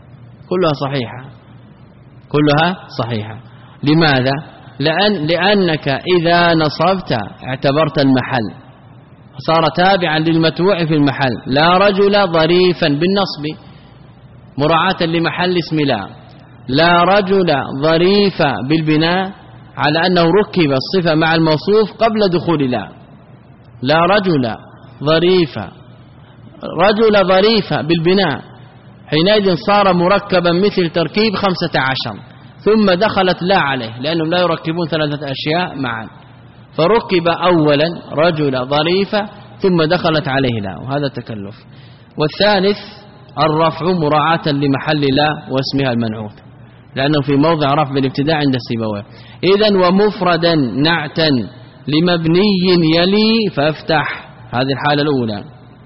كلها صحيحة. لماذا؟ لأنك إذا نصبت اعتبرت المحل صار تابعا للمتبوع في المحل. لا رجل ظريفا بالنصب مراعاة لمحل اسم لا، لا رجل ظريف بالبناء على أنه ركب الصفة مع الموصوف قبل دخول لا رجل ظريف، رجل ظريف بالبناء حينئذ صار مركبا مثل تركيب 15 ثم دخلت لا عليه لأنهم لا يركبون 3 أشياء معا، فركب أولا رجل ظريف ثم دخلت عليه لا، وهذا تكلف. والثالث الرفع مراعاة لمحل لا واسمها المنعوت، لأنه في موضع رفع بالابتداء عند سيبويه. إذن ومفردا نعتا لمبني يلي فافتح، هذه الحالة الأولى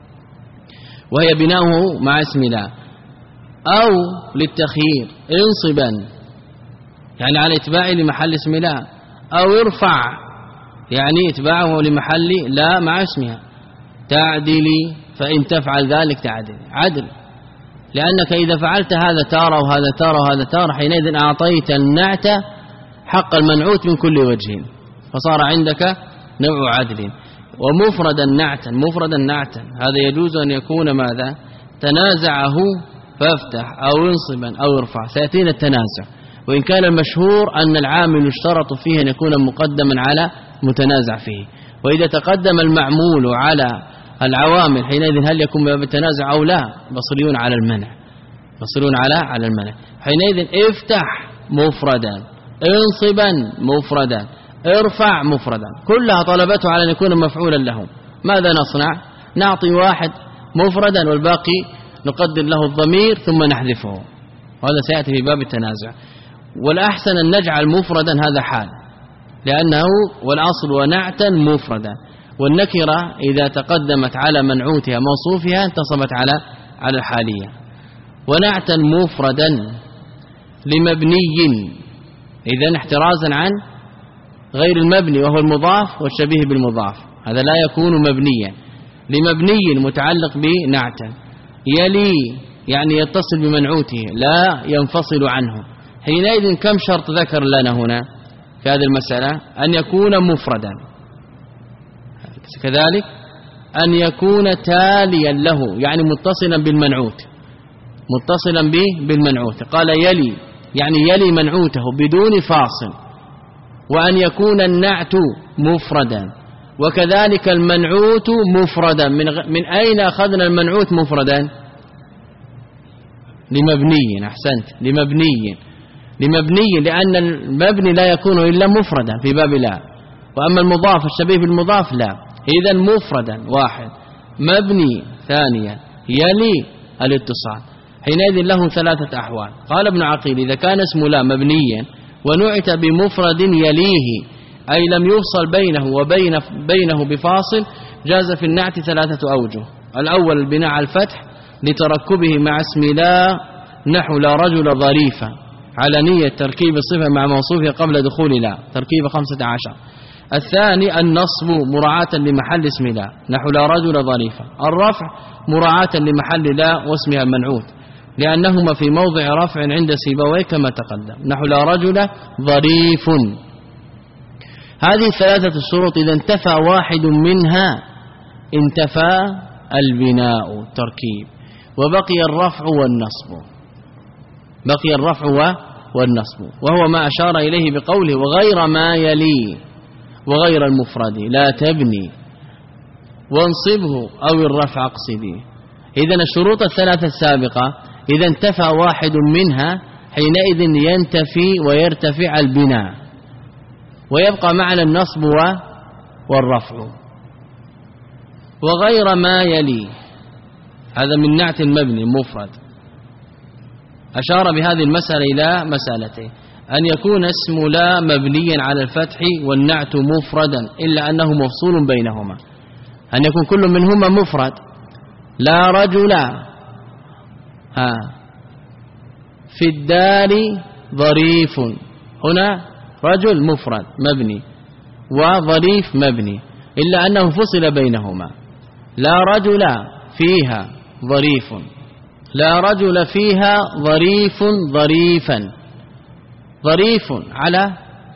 وهي بناؤه مع اسم لا، أو للتخيير انصبا يعني على اتباعه لمحل اسم لا، أو يرفع يعني اتباعه لمحل لا مع اسمها. تعدلي فإن تفعل ذلك تعدل عدل، لأنك إذا فعلت هذا تارة وهذا تارة وهذا تارة حينئذ أعطيت النعت حق المنعوت من كل وجه، فصار عندك نوع عدل. ومفردا نعتا، مفردا نعتا هذا يجوز أن يكون ماذا؟ تنازعه فافتح أو انصبا أو ارفع، سيأتينا التنازع. وإن كان المشهور أن العامل يشترط فيه أن يكون مقدما على متنازع فيه، وإذا تقدم المعمول على العوامل حينئذ هل يكون باب التنازع أو لا؟ بصريون على المنع، بصريون على المنع. حينئذ افتح مفردا، انصبا مفردا، ارفع مفردا، كلها طلبته على أن يكون مفعولا له. ماذا نصنع؟ نعطي واحد مفردا والباقي نقدر له الضمير ثم نحذفه، وهذا سيأتي في باب التنازع. والأحسن أن نجعل مفردا هذا حال، لأنه والأصل ونعتا مفردا، والنكرة إذا تقدمت على منعوتها موصوفها انتصبت على الحالية. ونعتا مفردا لمبني، إذن احترازا عن غير المبني وهو المضاف والشبيه بالمضاف، هذا لا يكون مبنيا. لمبني متعلق بنعتا، يلي يعني يتصل بمنعوته لا ينفصل عنه. حينئذ كم شرط ذكر لنا هنا في هذه المسألة؟ أن يكون مفردا، كذلك أن يكون تاليا له يعني متصلا بالمنعوت، متصلا بالمنعوت. قال يلي يعني يلي منعوته بدون فاصل، وأن يكون النعت مفردا، وكذلك المنعوت مفردا. من أين أخذنا المنعوت مفردا؟ لمبني، أحسنت، لمبني لأن المبني لا يكون إلا مفردا في باب لا، وأما المضاف الشبيه بالمضاف لا. إذن مفردا واحد، مبني ثانيا، يلي الاتصال. حينئذ له 3 أحوال. قال ابن عقيل إذا كان اسم لا مبنيا ونعت بمفرد يليه أي لم يفصل بينه بفاصل جاز في النعت 3 أوجه. الأول البناء على الفتح لتركبه مع اسم لا، نحو لا رجل ظريفا، على نية تركيب الصفة مع موصوفها قبل دخول لا، تركيب 15. الثاني النصب مراعاة لمحل اسم لا، نحو لا رجل ظريفا. الرفع مراعاة لمحل لا واسمها المنعوت، لأنهما في موضع رفع عند سيبويه كما تقدم، نحو لا رجل ظريف. هذه 3 الشروط إذا انتفى واحد منها انتفى البناء التركيب، وبقي الرفع والنصب، بقي الرفع والنصب، وهو ما أشار إليه بقوله وغير ما يلي وغير المفرد لا تبني وانصبه أو الرفع اقصدي. إذن الشروط 3 السابقة إذا انتفى واحد منها حينئذ ينتفي ويرتفع البناء، ويبقى معنا النصب والرفع. وغير ما يلي هذا من نعت المبني المفرد. أشار بهذه المسألة إلى مسألتين: أن يكون اسم لا مبنيا على الفتح والنعت مفردا إلا أنه مفصول بينهما، أن يكون كل منهما مفرد. لا رجل في الدار ظريف، هنا رجل مفرد مبني وظريف مبني، إلا أنه فصل بينهما. لا رجل فيها ظريف، لا رجل فيها ظريف ظريفا، ظريف على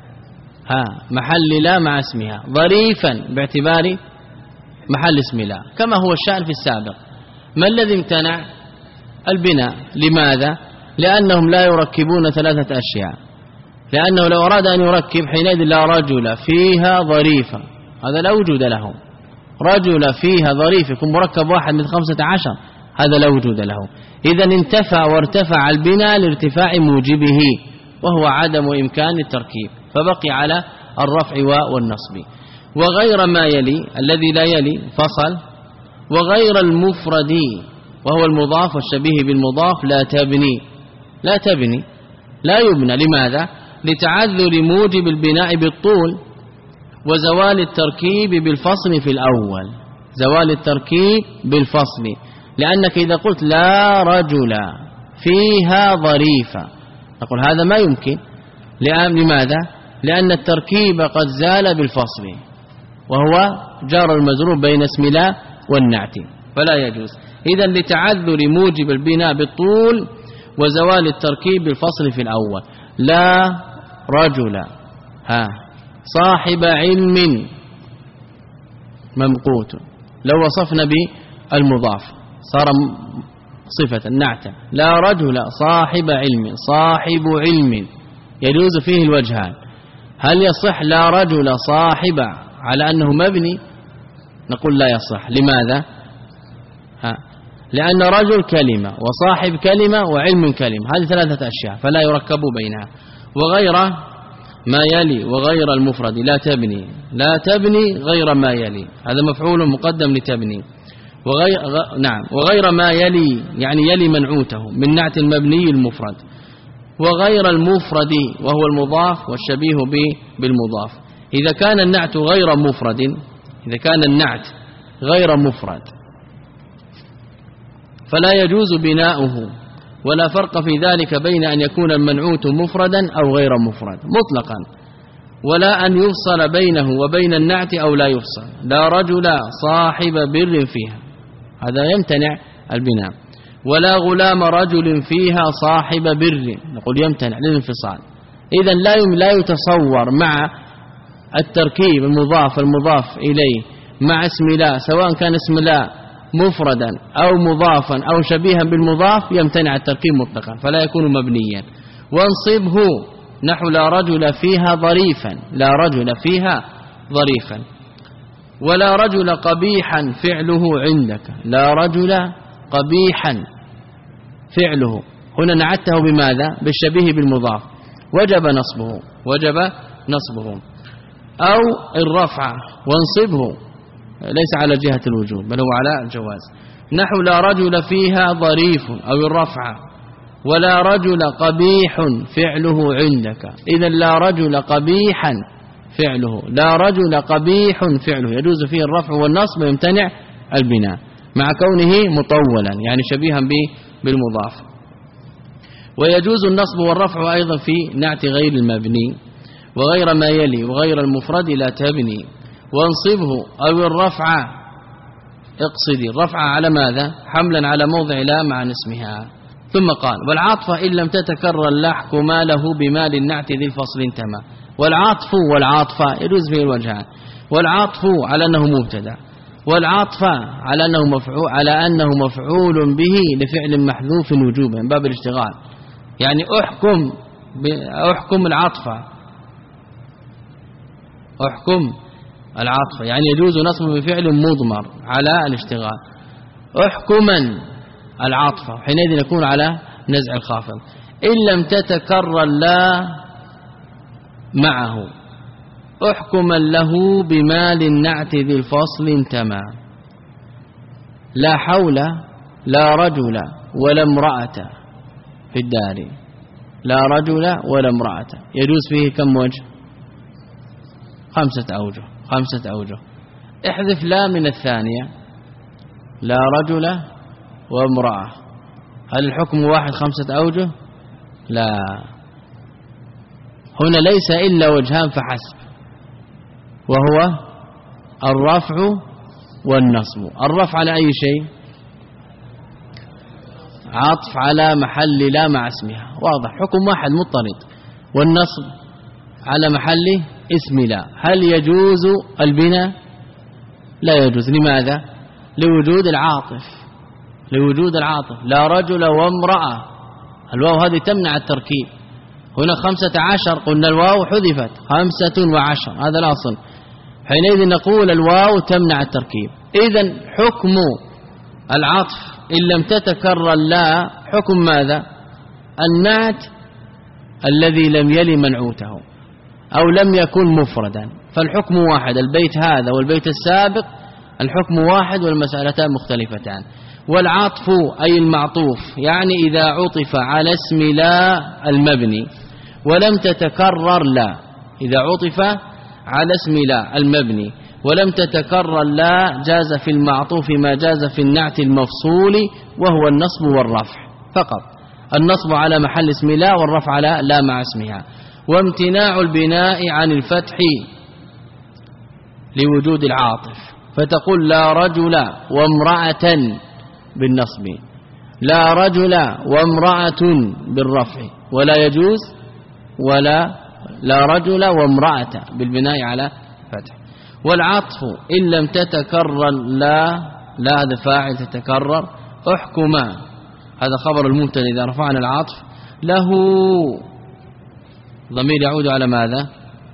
محل لا مع اسمها، ظريفا باعتبار محل اسم لا، كما هو الشأن في السابق. ما الذي امتنع؟ البناء. لماذا؟ لأنهم لا يركبون ثلاثة أشياء، لأنه لو أراد أن يركب حينئذ لا رجل فيها ظريفة، هذا لا وجود له. رجل فيها ظريف يكون مركب واحد من 15، هذا لا وجود له. إذا انتفع وارتفع البناء لارتفاع موجبه وهو عدم إمكان التركيب، فبقي على الرفع والنصب. وغير ما يلي الذي لا يلي فصل، وغير المفرد وهو المضاف والشبيه بالمضاف لا يبنى. لماذا؟ لتعذر موجب البناء بالطول وزوال التركيب بالفصل في الأول، زوال التركيب بالفصل، لأنك إذا قلت لا رجل فيها ظريفة نقول هذا ما يمكن. لماذا؟ لأن التركيب قد زال بالفصل وهو جار المجرور بين اسم لا والنعت، فلا يجوز. إذا لتعذر موجب البناء بالطول وزوال التركيب بالفصل في الأول. لا رجل صاحب علم ممقوت، لو وصفنا بالمضاف صار صفة نعتا. لا رجل صاحب علم، صاحب علم يجوز فيه الوجهان. هل يصح لا رجل صاحب على أنه مبني؟ نقول لا يصح. لماذا؟ لأن رجل كلمة وصاحب كلمة وعلم كلمة، هذه ثلاثة أشياء فلا يركب بينها. وغير ما يلي وغير المفرد لا تبني غير ما يلي، هذا مفعول مقدم لتبني. وغير ما يلي يعني يلي منعوته من نعت المبني المفرد. وغير المفرد وهو المضاف والشبيه بالمضاف. إذا كان النعت غير مفرد، إذا كان النعت غير مفرد فلا يجوز بناؤه، ولا فرق في ذلك بين أن يكون المنعوت مفردا أو غير مفرد مطلقا، ولا أن يفصل بينه وبين النعت أو لا يفصل. لا رجل صاحب بر فيها، هذا يمتنع البناء. ولا غلام رجل فيها صاحب بر، نقول يمتنع للانفصال. إذن لا يتصور مع التركيب المضاف إليه مع اسم لا، سواء كان اسم لا مفردا أو مضافا أو شبيها بالمضاف، يمتنع التركيب مطلقا فلا يكون مبنيا. وانصبه نحو لا رجل فيها ظريفا، لا رجل فيها ظريفا. ولا رجل قبيحا فعله عندك، لا رجل قبيحا فعله، هنا نعته بماذا؟ بالشبيه بالمضاف، وجب نصبه. أو الرفع وانصبه ليس على جهة الوجوب بل هو على الجواز، نحو لا رجل فيها ظريف أو الرفع. ولا رجل قبيح فعله عندك، إذا لا رجل قبيحا فعله، لا رجل قبيح فعله يجوز فيه الرفع والنصب ويمتنع البناء مع كونه مطولا يعني شبيها بالمضاف. ويجوز النصب والرفع أيضا في نعت غير المبني. وغير ما يلي وغير المفرد لا تبني. وانصبه أو الرفع، اقصدي الرفع على ماذا؟ حملا على موضع لا مع اسمها. ثم قال والعطف إن لم تتكرر لا حكم له بمال النعت ذي الفصل انتمى. والعاطفة يجوز فيه الوجهان. والعطف على أنه مبتدا، والعطف على أنه مفعول به لفعل محذوف وجوبا باب الاشتغال، يعني أحكم العطف يعني يجوز نصبه بفعل مضمر على الاشتغال. احكما العطف حينئذ يكون على نزع الخافض. إن لم تتكرر لا معه احكما له بمال النعت ذي الفصل انتمى. لا حول لا رجل ولا امرأة في الدار، لا رجل ولا امرأة يجوز فيه كم وجه؟ 5 أوجه. احذف لا من الثانية، لا رجل وامرأة، هل الحكم واحد 5 أوجه؟ لا، هنا ليس إلا وجهان فحسب، وهو الرفع والنصب. الرفع على أي شيء؟ عطف على محل لا مع اسمها، واضح، حكم واحد مضطرد. والنصب على محل اسم لا. هل يجوز البناء؟ لا يجوز. لماذا؟ لوجود العاطف. لا رجل وامرأة، الواو هذه تمنع التركيب. هنا 15 قلنا الواو حذفت 15 هذا الأصل، حينئذ نقول الواو تمنع التركيب. إذن حكم العطف إن لم تتكرر لا حكم ماذا؟ النعت الذي لم يلي منعوته أو لم يكن مفردا، فالحكم واحد. البيت هذا والبيت السابق الحكم واحد والمسألتان مختلفتان. والعطف أي المعطوف يعني إذا عطف على اسم لا المبني ولم تتكرر لا، إذا عطف على اسم لا المبني ولم تتكرر لا جاز في المعطوف ما جاز في النعت المفصول وهو النصب والرفع فقط. النصب على محل اسم لا والرفع على لا مع اسمها. وامتناع البناء عن الفتح لوجود العاطف، فتقول لا رجل وامرأة بالنصب، لا رجل وامرأة بالرفع، ولا يجوز لا رجل وامرأة بالبناء على فتح. والعطف إن لم تتكرر لا هذا فاعل تتكرر احكم، هذا خبر المبتدا إذا رفعنا العطف له ضمير يعود على ماذا؟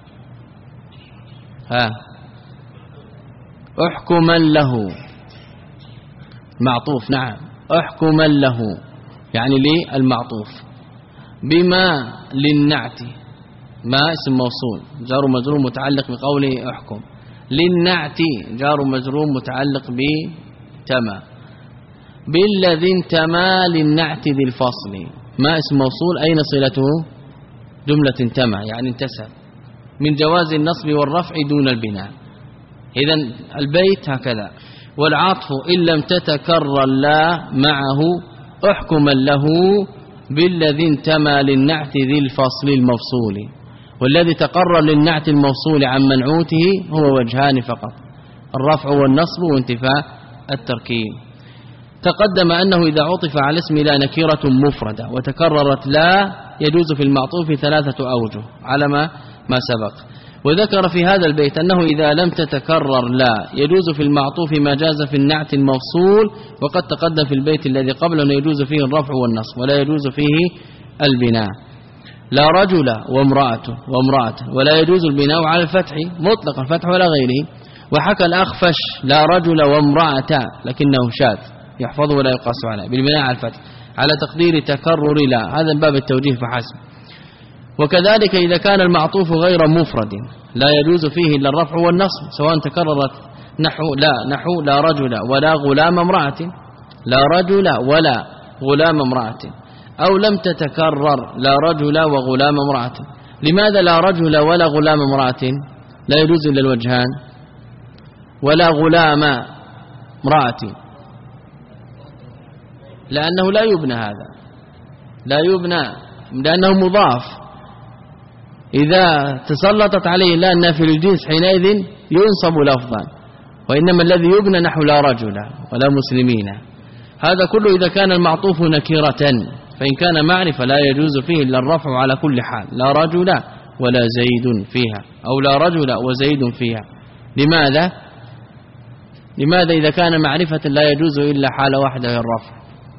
احكما له معطوف. نعم احكما له يعني للمعطوف بما للنعت، ما اسم موصول جار مجرور متعلق بقوله احكم، للنعت جار مجرور متعلق بتما، بالذي انتمى للنعت ذي الفصل. ما اسم موصول أين صلته؟ جملة تما يعني انتسب، من جواز النصب والرفع دون البناء. إذن البيت هكذا. والعطف إن لم تتكرر لا معه احكما له بالذي انتمى للنعت ذي الفصل المفصول. والذي تقرر للنعت الموصول عن منعوته هو وجهان فقط، الرفع والنصب وانتفاء التركيب. تقدم أنه إذا عطف على اسم لا نكرة مفردة وتكررت لا يجوز في المعطوف 3 أوجه على ما سبق. وذكر في هذا البيت أنه إذا لم تتكرر لا يجوز في المعطوف ما جاز في النعت الموصول، وقد تقدم في البيت الذي قبله أنه يجوز فيه الرفع والنصب ولا يجوز فيه البناء. لا رجل وامرأة ولا يجوز البناء على الفتح مطلقا، الفتح ولا غيره. وحكى الأخفش لا رجل وامرأة لكنه شاذ يحفظه ولا يقاس عليه بالبناء على الفتح على تقدير تكرر لا، هذا باب التوجيه فحسب. وكذلك إذا كان المعطوف غير مفرد لا يجوز فيه إلا الرفع والنصب، سواء تكررت نحو لا رجل ولا غلام امرأة، لا رجل ولا غلام امرأة، أو لم تتكرر لا رجل وغلام امرأة. لماذا لا رجل ولا غلام امرأة لا يجوز إلا الوجهان؟ ولا غلام امرأة لأنه لا يبنى، هذا لا يبنى لأنه مضاف. إذا تسلطت عليه لا النافي للجنس حينئذ ينصب لفظا، وإنما الذي يبنى نحو لا رجل ولا مسلمين. هذا كله إذا كان المعطوف نكرة، فإن كان معرفة لا يجوز فيه إلا الرفع على كل حال، لا رجل ولا زيد فيها، أو لا رجل وزيد فيها. لماذا إذا كان معرفة لا يجوز إلا حالة واحدة هي الرفع؟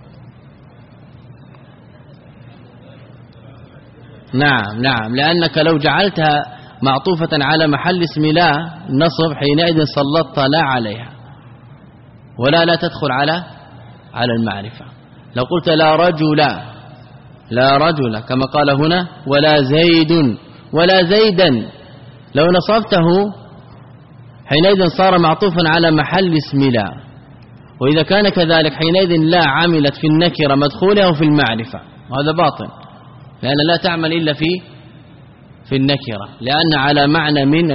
نعم لأنك لو جعلتها معطوفة على محل اسم لا نصب حينئذ سلطت لا عليها، ولا تدخل على المعرفة. لو قلت لا رجل كما قال هنا ولا زيدا لو نصبته حينئذ صار معطوفا على محل اسم لا، وإذا كان كذلك حينئذ لا عملت في النكرة مدخولها وفي المعرفة، وهذا باطل، لأن لا تعمل إلا في النكرة، لأن على معنى من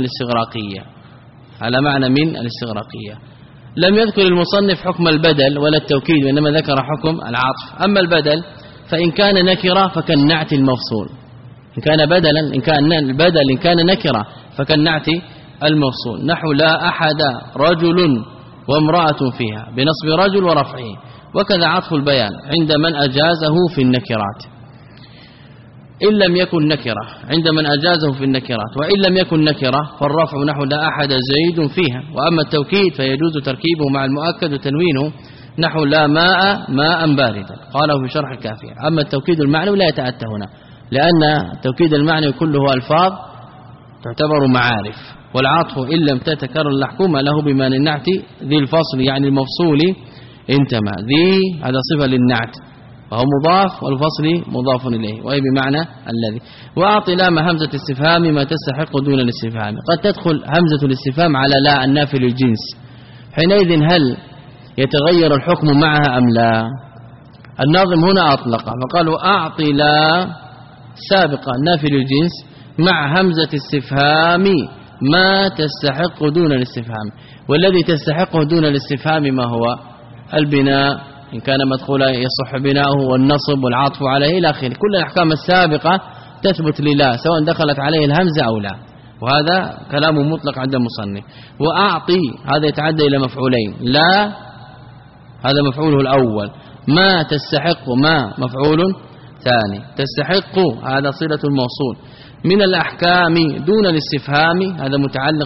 الاستغراقية. لم يذكر المصنف حكم البدل ولا التوكيد، وإنما ذكر حكم العطف. أما البدل فإن كان نكرة فكالنعت المفصول، إن كان نكرة فكالنعت المفصول، نحو لا أحد رجل وامرأة فيها بنصب رجل ورفعه. وكذا عطف البيان عند من أجازه في النكرات إن لم يكن نكرة، عند من أجازه في النكرات. وإن لم يكن نكرة فالرفع نحو لا أحد زيد فيها. وأما التوكيد فيجوز تركيبه مع المؤكد وتنوينه نحو لا ماء باردا، قاله في شرح الكافية. أما التوكيد المعنوي لا يتأتى هنا، لأن التوكيد المعنوي كله ألفاظ تعتبر معارف، والعطف إن لم تتكرر الحكومة له بمعنى النعت ذي الفصل يعني المفصول انتمى. ذي هذا صفة للنعت وهو مضاف، والفصل مضاف إليه وهي بمعنى الذي. وأعطي لام همزة استفهام ما تستحق دون الاستفهام. قد تدخل همزة الاستفهام على لا النافي للجنس، حينئذ هل يتغير الحكم معها أم لا؟ الناظم هنا أطلق فقالوا أعطي لا سابقة النافي للجنس مع همزة استفهام ما تستحق دون الاستفهام. والذي تستحقه دون الاستفهام ما هو؟ البناء إن كان مدخولا يصح بناؤه، والنصب والعطف عليه إلى آخره. كل الأحكام السابقة تثبت لله سواء دخلت عليه الهمزة أو لا، وهذا كلام مطلق عند المصنف. وأعطي هذا يتعدى إلى مفعولين، لا هذا مفعوله الأول، ما تستحق ما مفعول ثاني، تستحق هذا صلة الموصول. من الأحكام دون الاستفهام هذا متعلق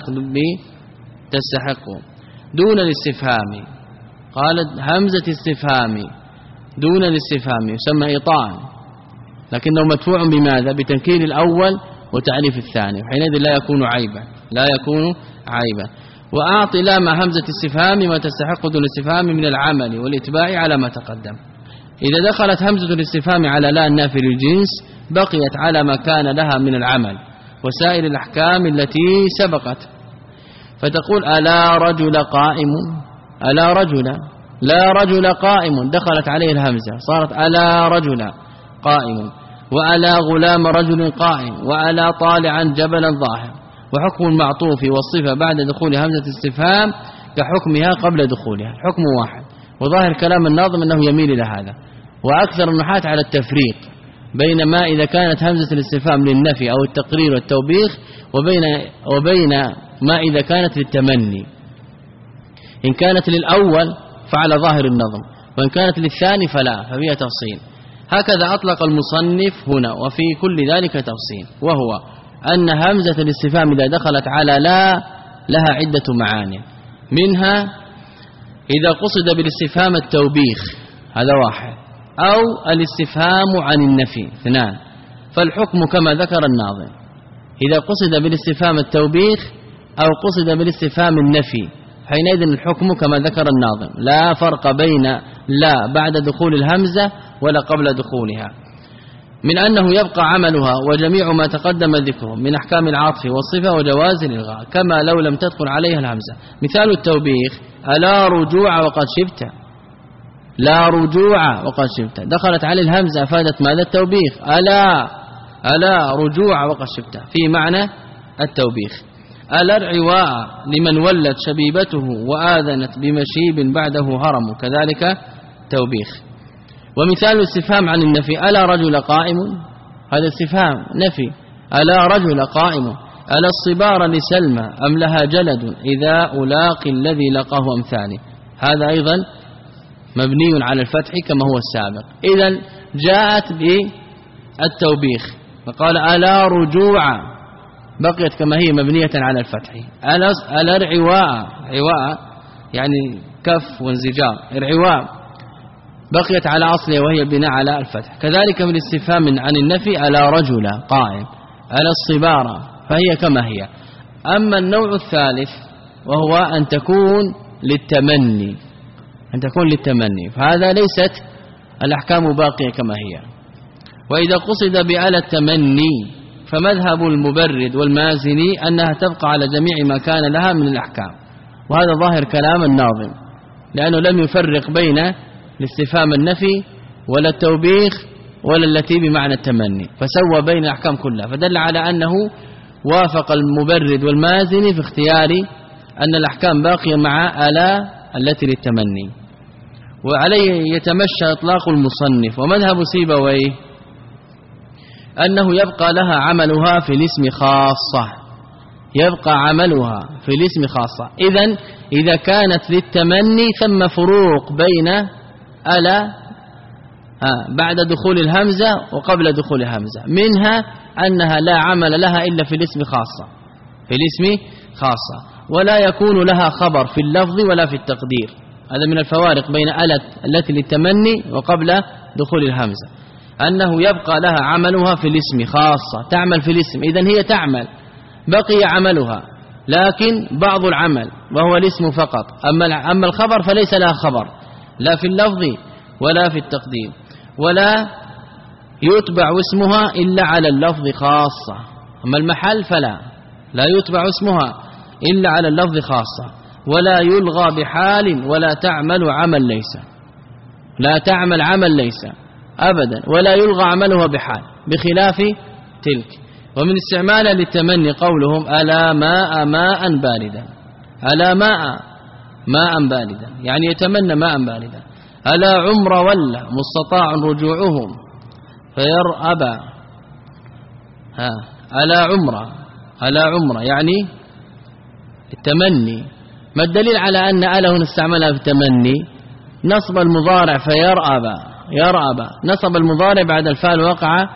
بتستحق دون الاستفهام. قالت همزة استفهام دون الاستفهام يسمى إطاعا، لكنه مدفوع بماذا؟ بتنكير الأول وتعريف الثاني، وحينئذ لا يكون عيبا. وأعطي لام همزة استفهام ما تستحق دون الاستفهام من العمل والإتباع على ما تقدم. إذا دخلت همزة الاستفهام على لا النافي للجنس بقيت على ما كان لها من العمل وسائر الأحكام التي سبقت. فتقول ألا رجل قائم، ألا رجل، لا رجل قائم دخلت عليه الهمزة صارت ألا رجل قائم، وألا غلام رجل قائم، وألا طالعا جبلا ظاهر. وحكم المعطوف والصفة بعد دخول همزة استفهام كحكمها قبل دخولها، الحكم واحد. وظاهر كلام الناظم أنه يميل إلى هذا، وأكثر النحاة على التفريق بين ما إذا كانت همزة الاستفهام للنفي أو التقرير والتوبيخ وبين ما إذا كانت للتمني. إن كانت للأول فعلى ظاهر النظم، وإن كانت للثاني فلا، ففيها تفصيل. هكذا أطلق المصنف هنا، وفي كل ذلك تفصيل، وهو أن همزة الاستفهام إذا دخلت على لا لها عدة معاني. منها إذا قصد بالاستفهام التوبيخ هذا واحد، أو الاستفهام عن النفي اثنان، فالحكم كما ذكر الناظم. إذا قصد بالاستفهام التوبيخ أو قصد بالاستفهام النفي حينئذ الحكم كما ذكر الناظم، لا فرق بين لا بعد دخول الهمزة ولا قبل دخولها، من أنه يبقى عملها وجميع ما تقدم ذكره من أحكام العطف والصفة وجواز الإلغاء، كما لو لم تدخل عليها الهمزة. مثال التوبيخ ألا رجوع وقد شبت، لا رجوع وقد شبت دخلت عليه الهمزة أفادت ماذا؟ التوبيخ. ألا رجوع وقد شبت في معنى التوبيخ. ألا العواء لمن ولت شبيبته وآذنت بمشيب بعده هرم، كذلك توبيخ. ومثال الاستفهام عن النفي ألا رجل قائم، هذا استفهام نفي، ألا رجل قائم. ألا الصبار لسلمى أم لها جلد إذا ألاقي الذي لقاه أمثالي، هذا أيضا مبني على الفتح كما هو السابق. إذن جاءت بالتوبيخ فقال ألا رجوع بقيت كما هي مبنية على الفتح. ألا العواء، عواء يعني كف وانزجار، العواء بقيت على أصلها وهي البناء على الفتح. كذلك من استفهام عن النفي ألا رجل قائم، ألا الصبارة فهي كما هي. أما النوع الثالث وهو أن تكون للتمني، فهذا ليست الأحكام باقية كما هي. وإذا قصد بألا التمني فمذهب المبرد والمازني أنها تبقى على جميع ما كان لها من الأحكام، وهذا ظاهر كلام الناظم، لأنه لم يفرق بين الاستفهام النفي ولا التوبيخ ولا التي بمعنى التمني، فسوى بين الأحكام كلها، فدل على أنه وافق المبرد والمازني في اختيار أن الأحكام باقية مع ألا التي للتمني. وعليه يتمشى إطلاق المصنف. ومذهب سيبويه أنه يبقى لها عملها في الاسم خاصة، إذن إذا كانت للتمني ثم فروق بين ألا بعد دخول الهمزة وقبل دخول الهمزة، منها أنها لا عمل لها إلا في الاسم خاصة، ولا يكون لها خبر في اللفظ ولا في التقدير، هذا من الفوارق بين التي للتمني وقبل دخول الهمزة، أنه يبقى لها عملها في الاسم خاصة، تعمل في الاسم، إذن هي تعمل بقي عملها، لكن بعض العمل وهو الاسم فقط. أما الخبر فليس لها خبر لا في اللفظ ولا في التقديم، ولا يتبع اسمها إلا على اللفظ خاصة. أما المحل فلا يتبع اسمها إلا على اللفظ خاصة، ولا يلغى بحال، ولا تعمل عمل ليس، لا تعمل عمل ليس أبدا، ولا يلغى عملها بحال، بخلاف تلك. ومن استعمالها للتمني قولهم ألا ماء ماء باردا، ألا ماء باردا، يعني يتمنى ماء باردا. ألا عمر ولا مستطاع رجوعهم فيرأب، ألا عمر يعني التمني. ما الدليل على أن ألا نستعملها في التمني؟ نصب المضارع يرأب، نصب المضارع بعد الفاء وقع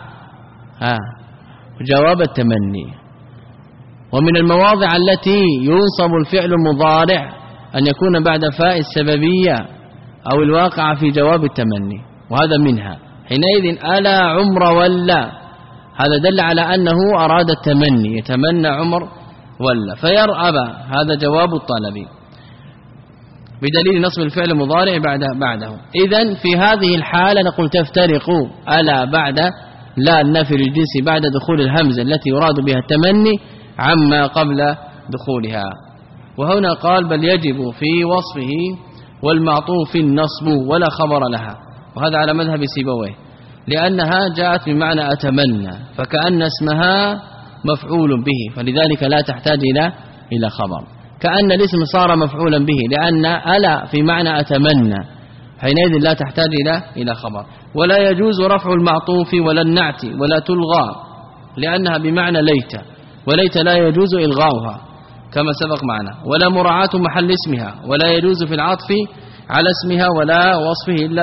جواب التمني. ومن المواضع التي ينصب الفعل المضارع أن يكون بعد فاء السببية أو الواقع في جواب التمني، وهذا منها. حينئذ ألا عمر ولا، هذا دل على أنه أراد التمني، يتمنى عمر ولا. فيرأب هذا جواب الطلب بدليل نصب الفعل المضارع بعده. إذن في هذه الحالة نقول تفترق ألا بعد لا النفي للجنس بعد دخول الهمزة التي يراد بها التمني عما قبل دخولها. وهنا قال بل يجب في وصفه والمعطوف النصب ولا خبر لها، وهذا على مذهب سيبويه، لأنها جاءت بمعنى أتمنى، فكأن اسمها مفعول به، فلذلك لا تحتاج إلى خبر. كأن الاسم صار مفعولا به، لأن ألا في معنى أتمنى، حينئذ لا تحتاج إلى خبر. ولا يجوز رفع المعطوف ولا النعت ولا تلغى، لأنها بمعنى ليت، وليت لا يجوز إلغاؤها كما سبق معنا. ولا مراعاة محل اسمها، ولا يجوز في العطف على اسمها ولا وصفه إلا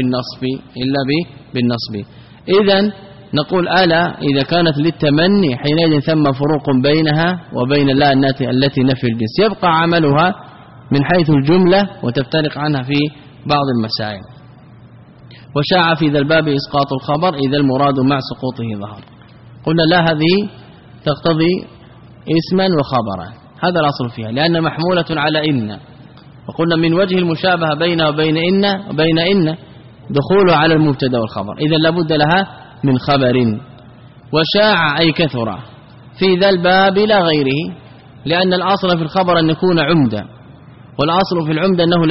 بالنصب. إذن نقول ألا إذا كانت للتمني حينئذ ثم فروق بينها وبين لا التي نفي الجنس، يبقى عملها من حيث الجملة وتفترق عنها في بعض المسائل. وشاع في ذا الباب إسقاط الخبر إذا المراد مع سقوطه ظهر. قلنا لا، هذه تقتضي اسما وخبرا، هذا الأصل فيها، لأن محمولة على إن. وقلنا من وجه المشابهة بينها وبين إن دخولها على المبتدا والخبر، إذا لابد لها من خبر. وشاع أي كثر في ذا الباب لا غيره، لأن الأصل في الخبر أن يكون عمدا، والأصل في العمد أنه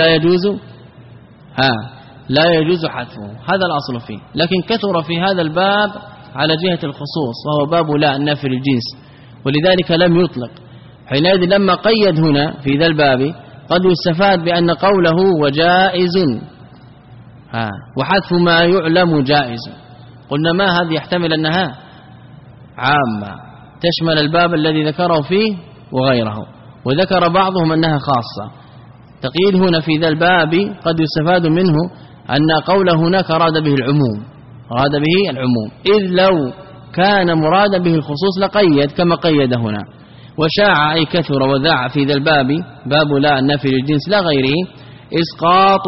لا يجوز حذفه، هذا الأصل فيه. لكن كثر في هذا الباب على جهة الخصوص، وهو باب لا النفي الجنس، ولذلك لم يطلق. حينئذ لما قيد هنا في ذا الباب قد يستفاد بأن قوله وجائز وحذف ما يعلم جائز. قلنا ما هذه يحتمل أنها عامة تشمل الباب الذي ذكره فيه وغيره، وذكر بعضهم أنها خاصة. تقييد هنا في ذا الباب قد يستفاد منه أن قوله هناك أراد به العموم، إذ لو كان مرادا به الخصوص لقيد كما قيد هنا. وشاع أي كثر وذاع في ذا الباب باب لا النفي للجنس لا غيره إسقاط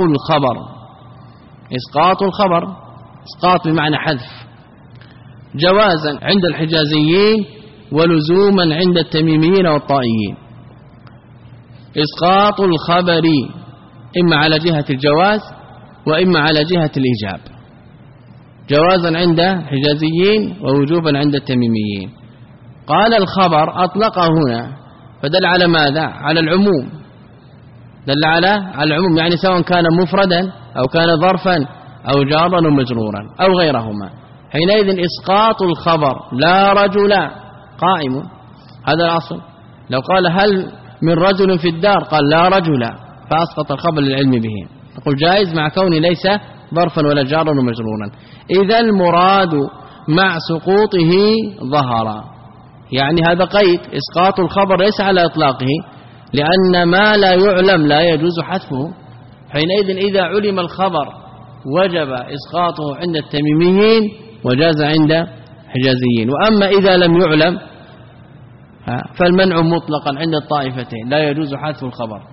الخبر، إسقاط بمعنى حذف، جوازا عند الحجازيين ولزوما عند التميميين والطائيين. إسقاط الخبر إما على جهة الجواز وإما على جهة الإيجاب، جوازا عند الحجازيين ووجوبا عند التميميين. قال الخبر أطلقه هنا فدل على ماذا؟ على العموم، دل على العموم، يعني سواء كان مفردا أو كان ظرفا أو جارا ومجرورا أو غيرهما. حينئذ إسقاط الخبر لا رجل قائم، هذا الأصل. لو قال هل من رجل في الدار قال لا رجل، فأسقط الخبر للعلم به، نقول جائز مع كونه ليس ظرفا ولا جارا ومجرورا. إذا المراد مع سقوطه ظهر، يعني هذا قيد، إسقاط الخبر ليس على إطلاقه، لأن ما لا يعلم لا يجوز حذفه. حينئذ إذا علم الخبر وجب إسقاطه عند التميميين وجاز عند الحجازيين. وأما إذا لم يعلم فالمنع مطلقا عند الطائفتين، لا يجوز حذف الخبر.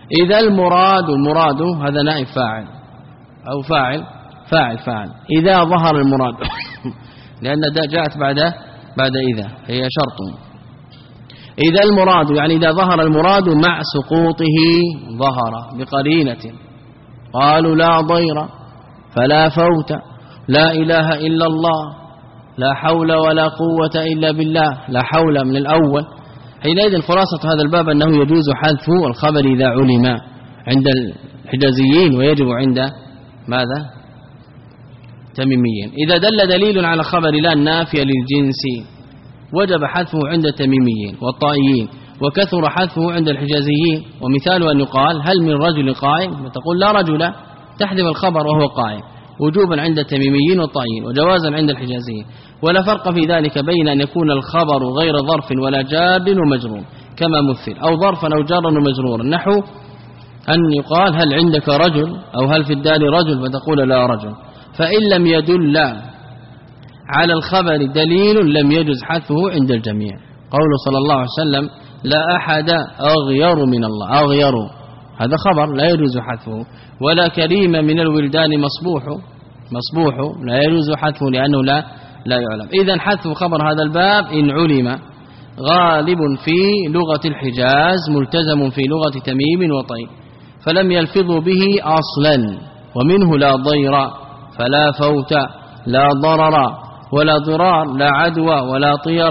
إذا المراد هذا نائب فاعل أو فاعل إذا ظهر المراد لأن جاءت بعد إذا هي شرط. إذا المراد يعني إذا ظهر المراد مع سقوطه ظهر بقرينة قالوا لا ضير فلا فوت لا إله إلا الله لا حول ولا قوة إلا بالله لا حول من الأول. حينئذ خلاصة هذا الباب أنه يجوز حذف الخبر إذا علم عند الحجازيين ويجب عند ماذا تميميين. إذا دل دليل على خبر لا النافية للجنس وجب حذفه عند التميميين والطائيين وكثر حذفه عند الحجازيين. ومثال أن يقال هل من رجل قائم فتقول لا رجل تحذف الخبر وهو قائم وجوبا عند التميميين والطائيين وجوازا عند الحجازيين. ولا فرق في ذلك بين أن يكون الخبر غير ظرف ولا جار ومجرور كما مثل أو ظرفا أو جارا ومجرورا نحو أن يقال هل عندك رجل أو هل في الدار رجل فتقول لا رجل. فإن لم يدل على الخبر دليل لم يجز حذفه عند الجميع. قوله صلى الله عليه وسلم لا أحد أغير من الله أغير هذا خبر لا يجوز حذفه. ولا كريم من الولدان مصبوح لا يجوز حذفه لأنه لا يعلم. إذن حذف خبر هذا الباب إن علم غالب في لغة الحجاز ملتزم في لغة تميم وطيب فلم يلفظوا به أصلا. ومنه لا ضير فلا فوت لا ضرر ولا ضرار لا عدوى ولا طير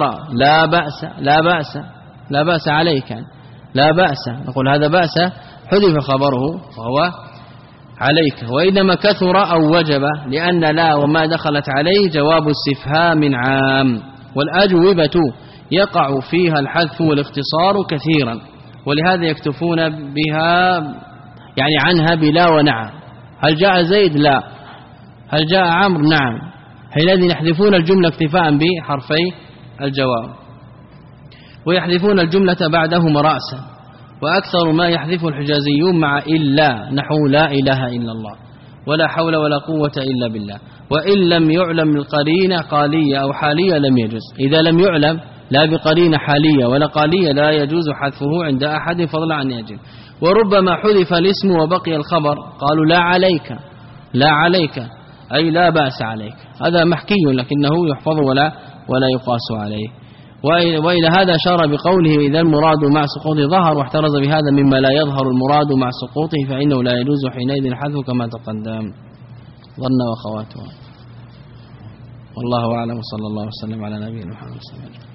لا بأس عليك لا بأس نقول هذا بأس حذف خبره وهو عليك. وإنما كثر أو وجب لأن لا وما دخلت عليه جواب استفهام عام والأجوبة يقع فيها الحذف والاختصار كثيرا ولهذا يكتفون بها يعني عنها بلا ونعم. هل جاء زيد لا هل جاء عمرو نعم. حينئذ يحذفون الجملة اكتفاء بحرفي الجواب ويحذفون الجملة بعدهما رأسا. وأكثر ما يحذف الحجازيون مع إلا نحو لا إله إلا الله ولا حول ولا قوة إلا بالله. وإن لم يعلم القرينة قالية أو حالية لم يجوز. إذا لم يعلم لا بقرينة حالية ولا قالية لا يجوز حذفه عند أحد فضلا عن يجب. وربما حذف الاسم وبقي الخبر قالوا لا عليك أي لا بأس عليك. هذا محكي لكنه يحفظ ولا يقاس عليه. وإلى هذا أشار بقوله إذا المراد مع سقوطه ظهر واحترز بهذا مما لا يظهر المراد مع سقوطه فإنه لا يجوز حينئذ الحذف كما تقدم. ظن وخواتها والله أعلم. صلى الله وسلم على نبينا محمد صلى الله عليه وسلم.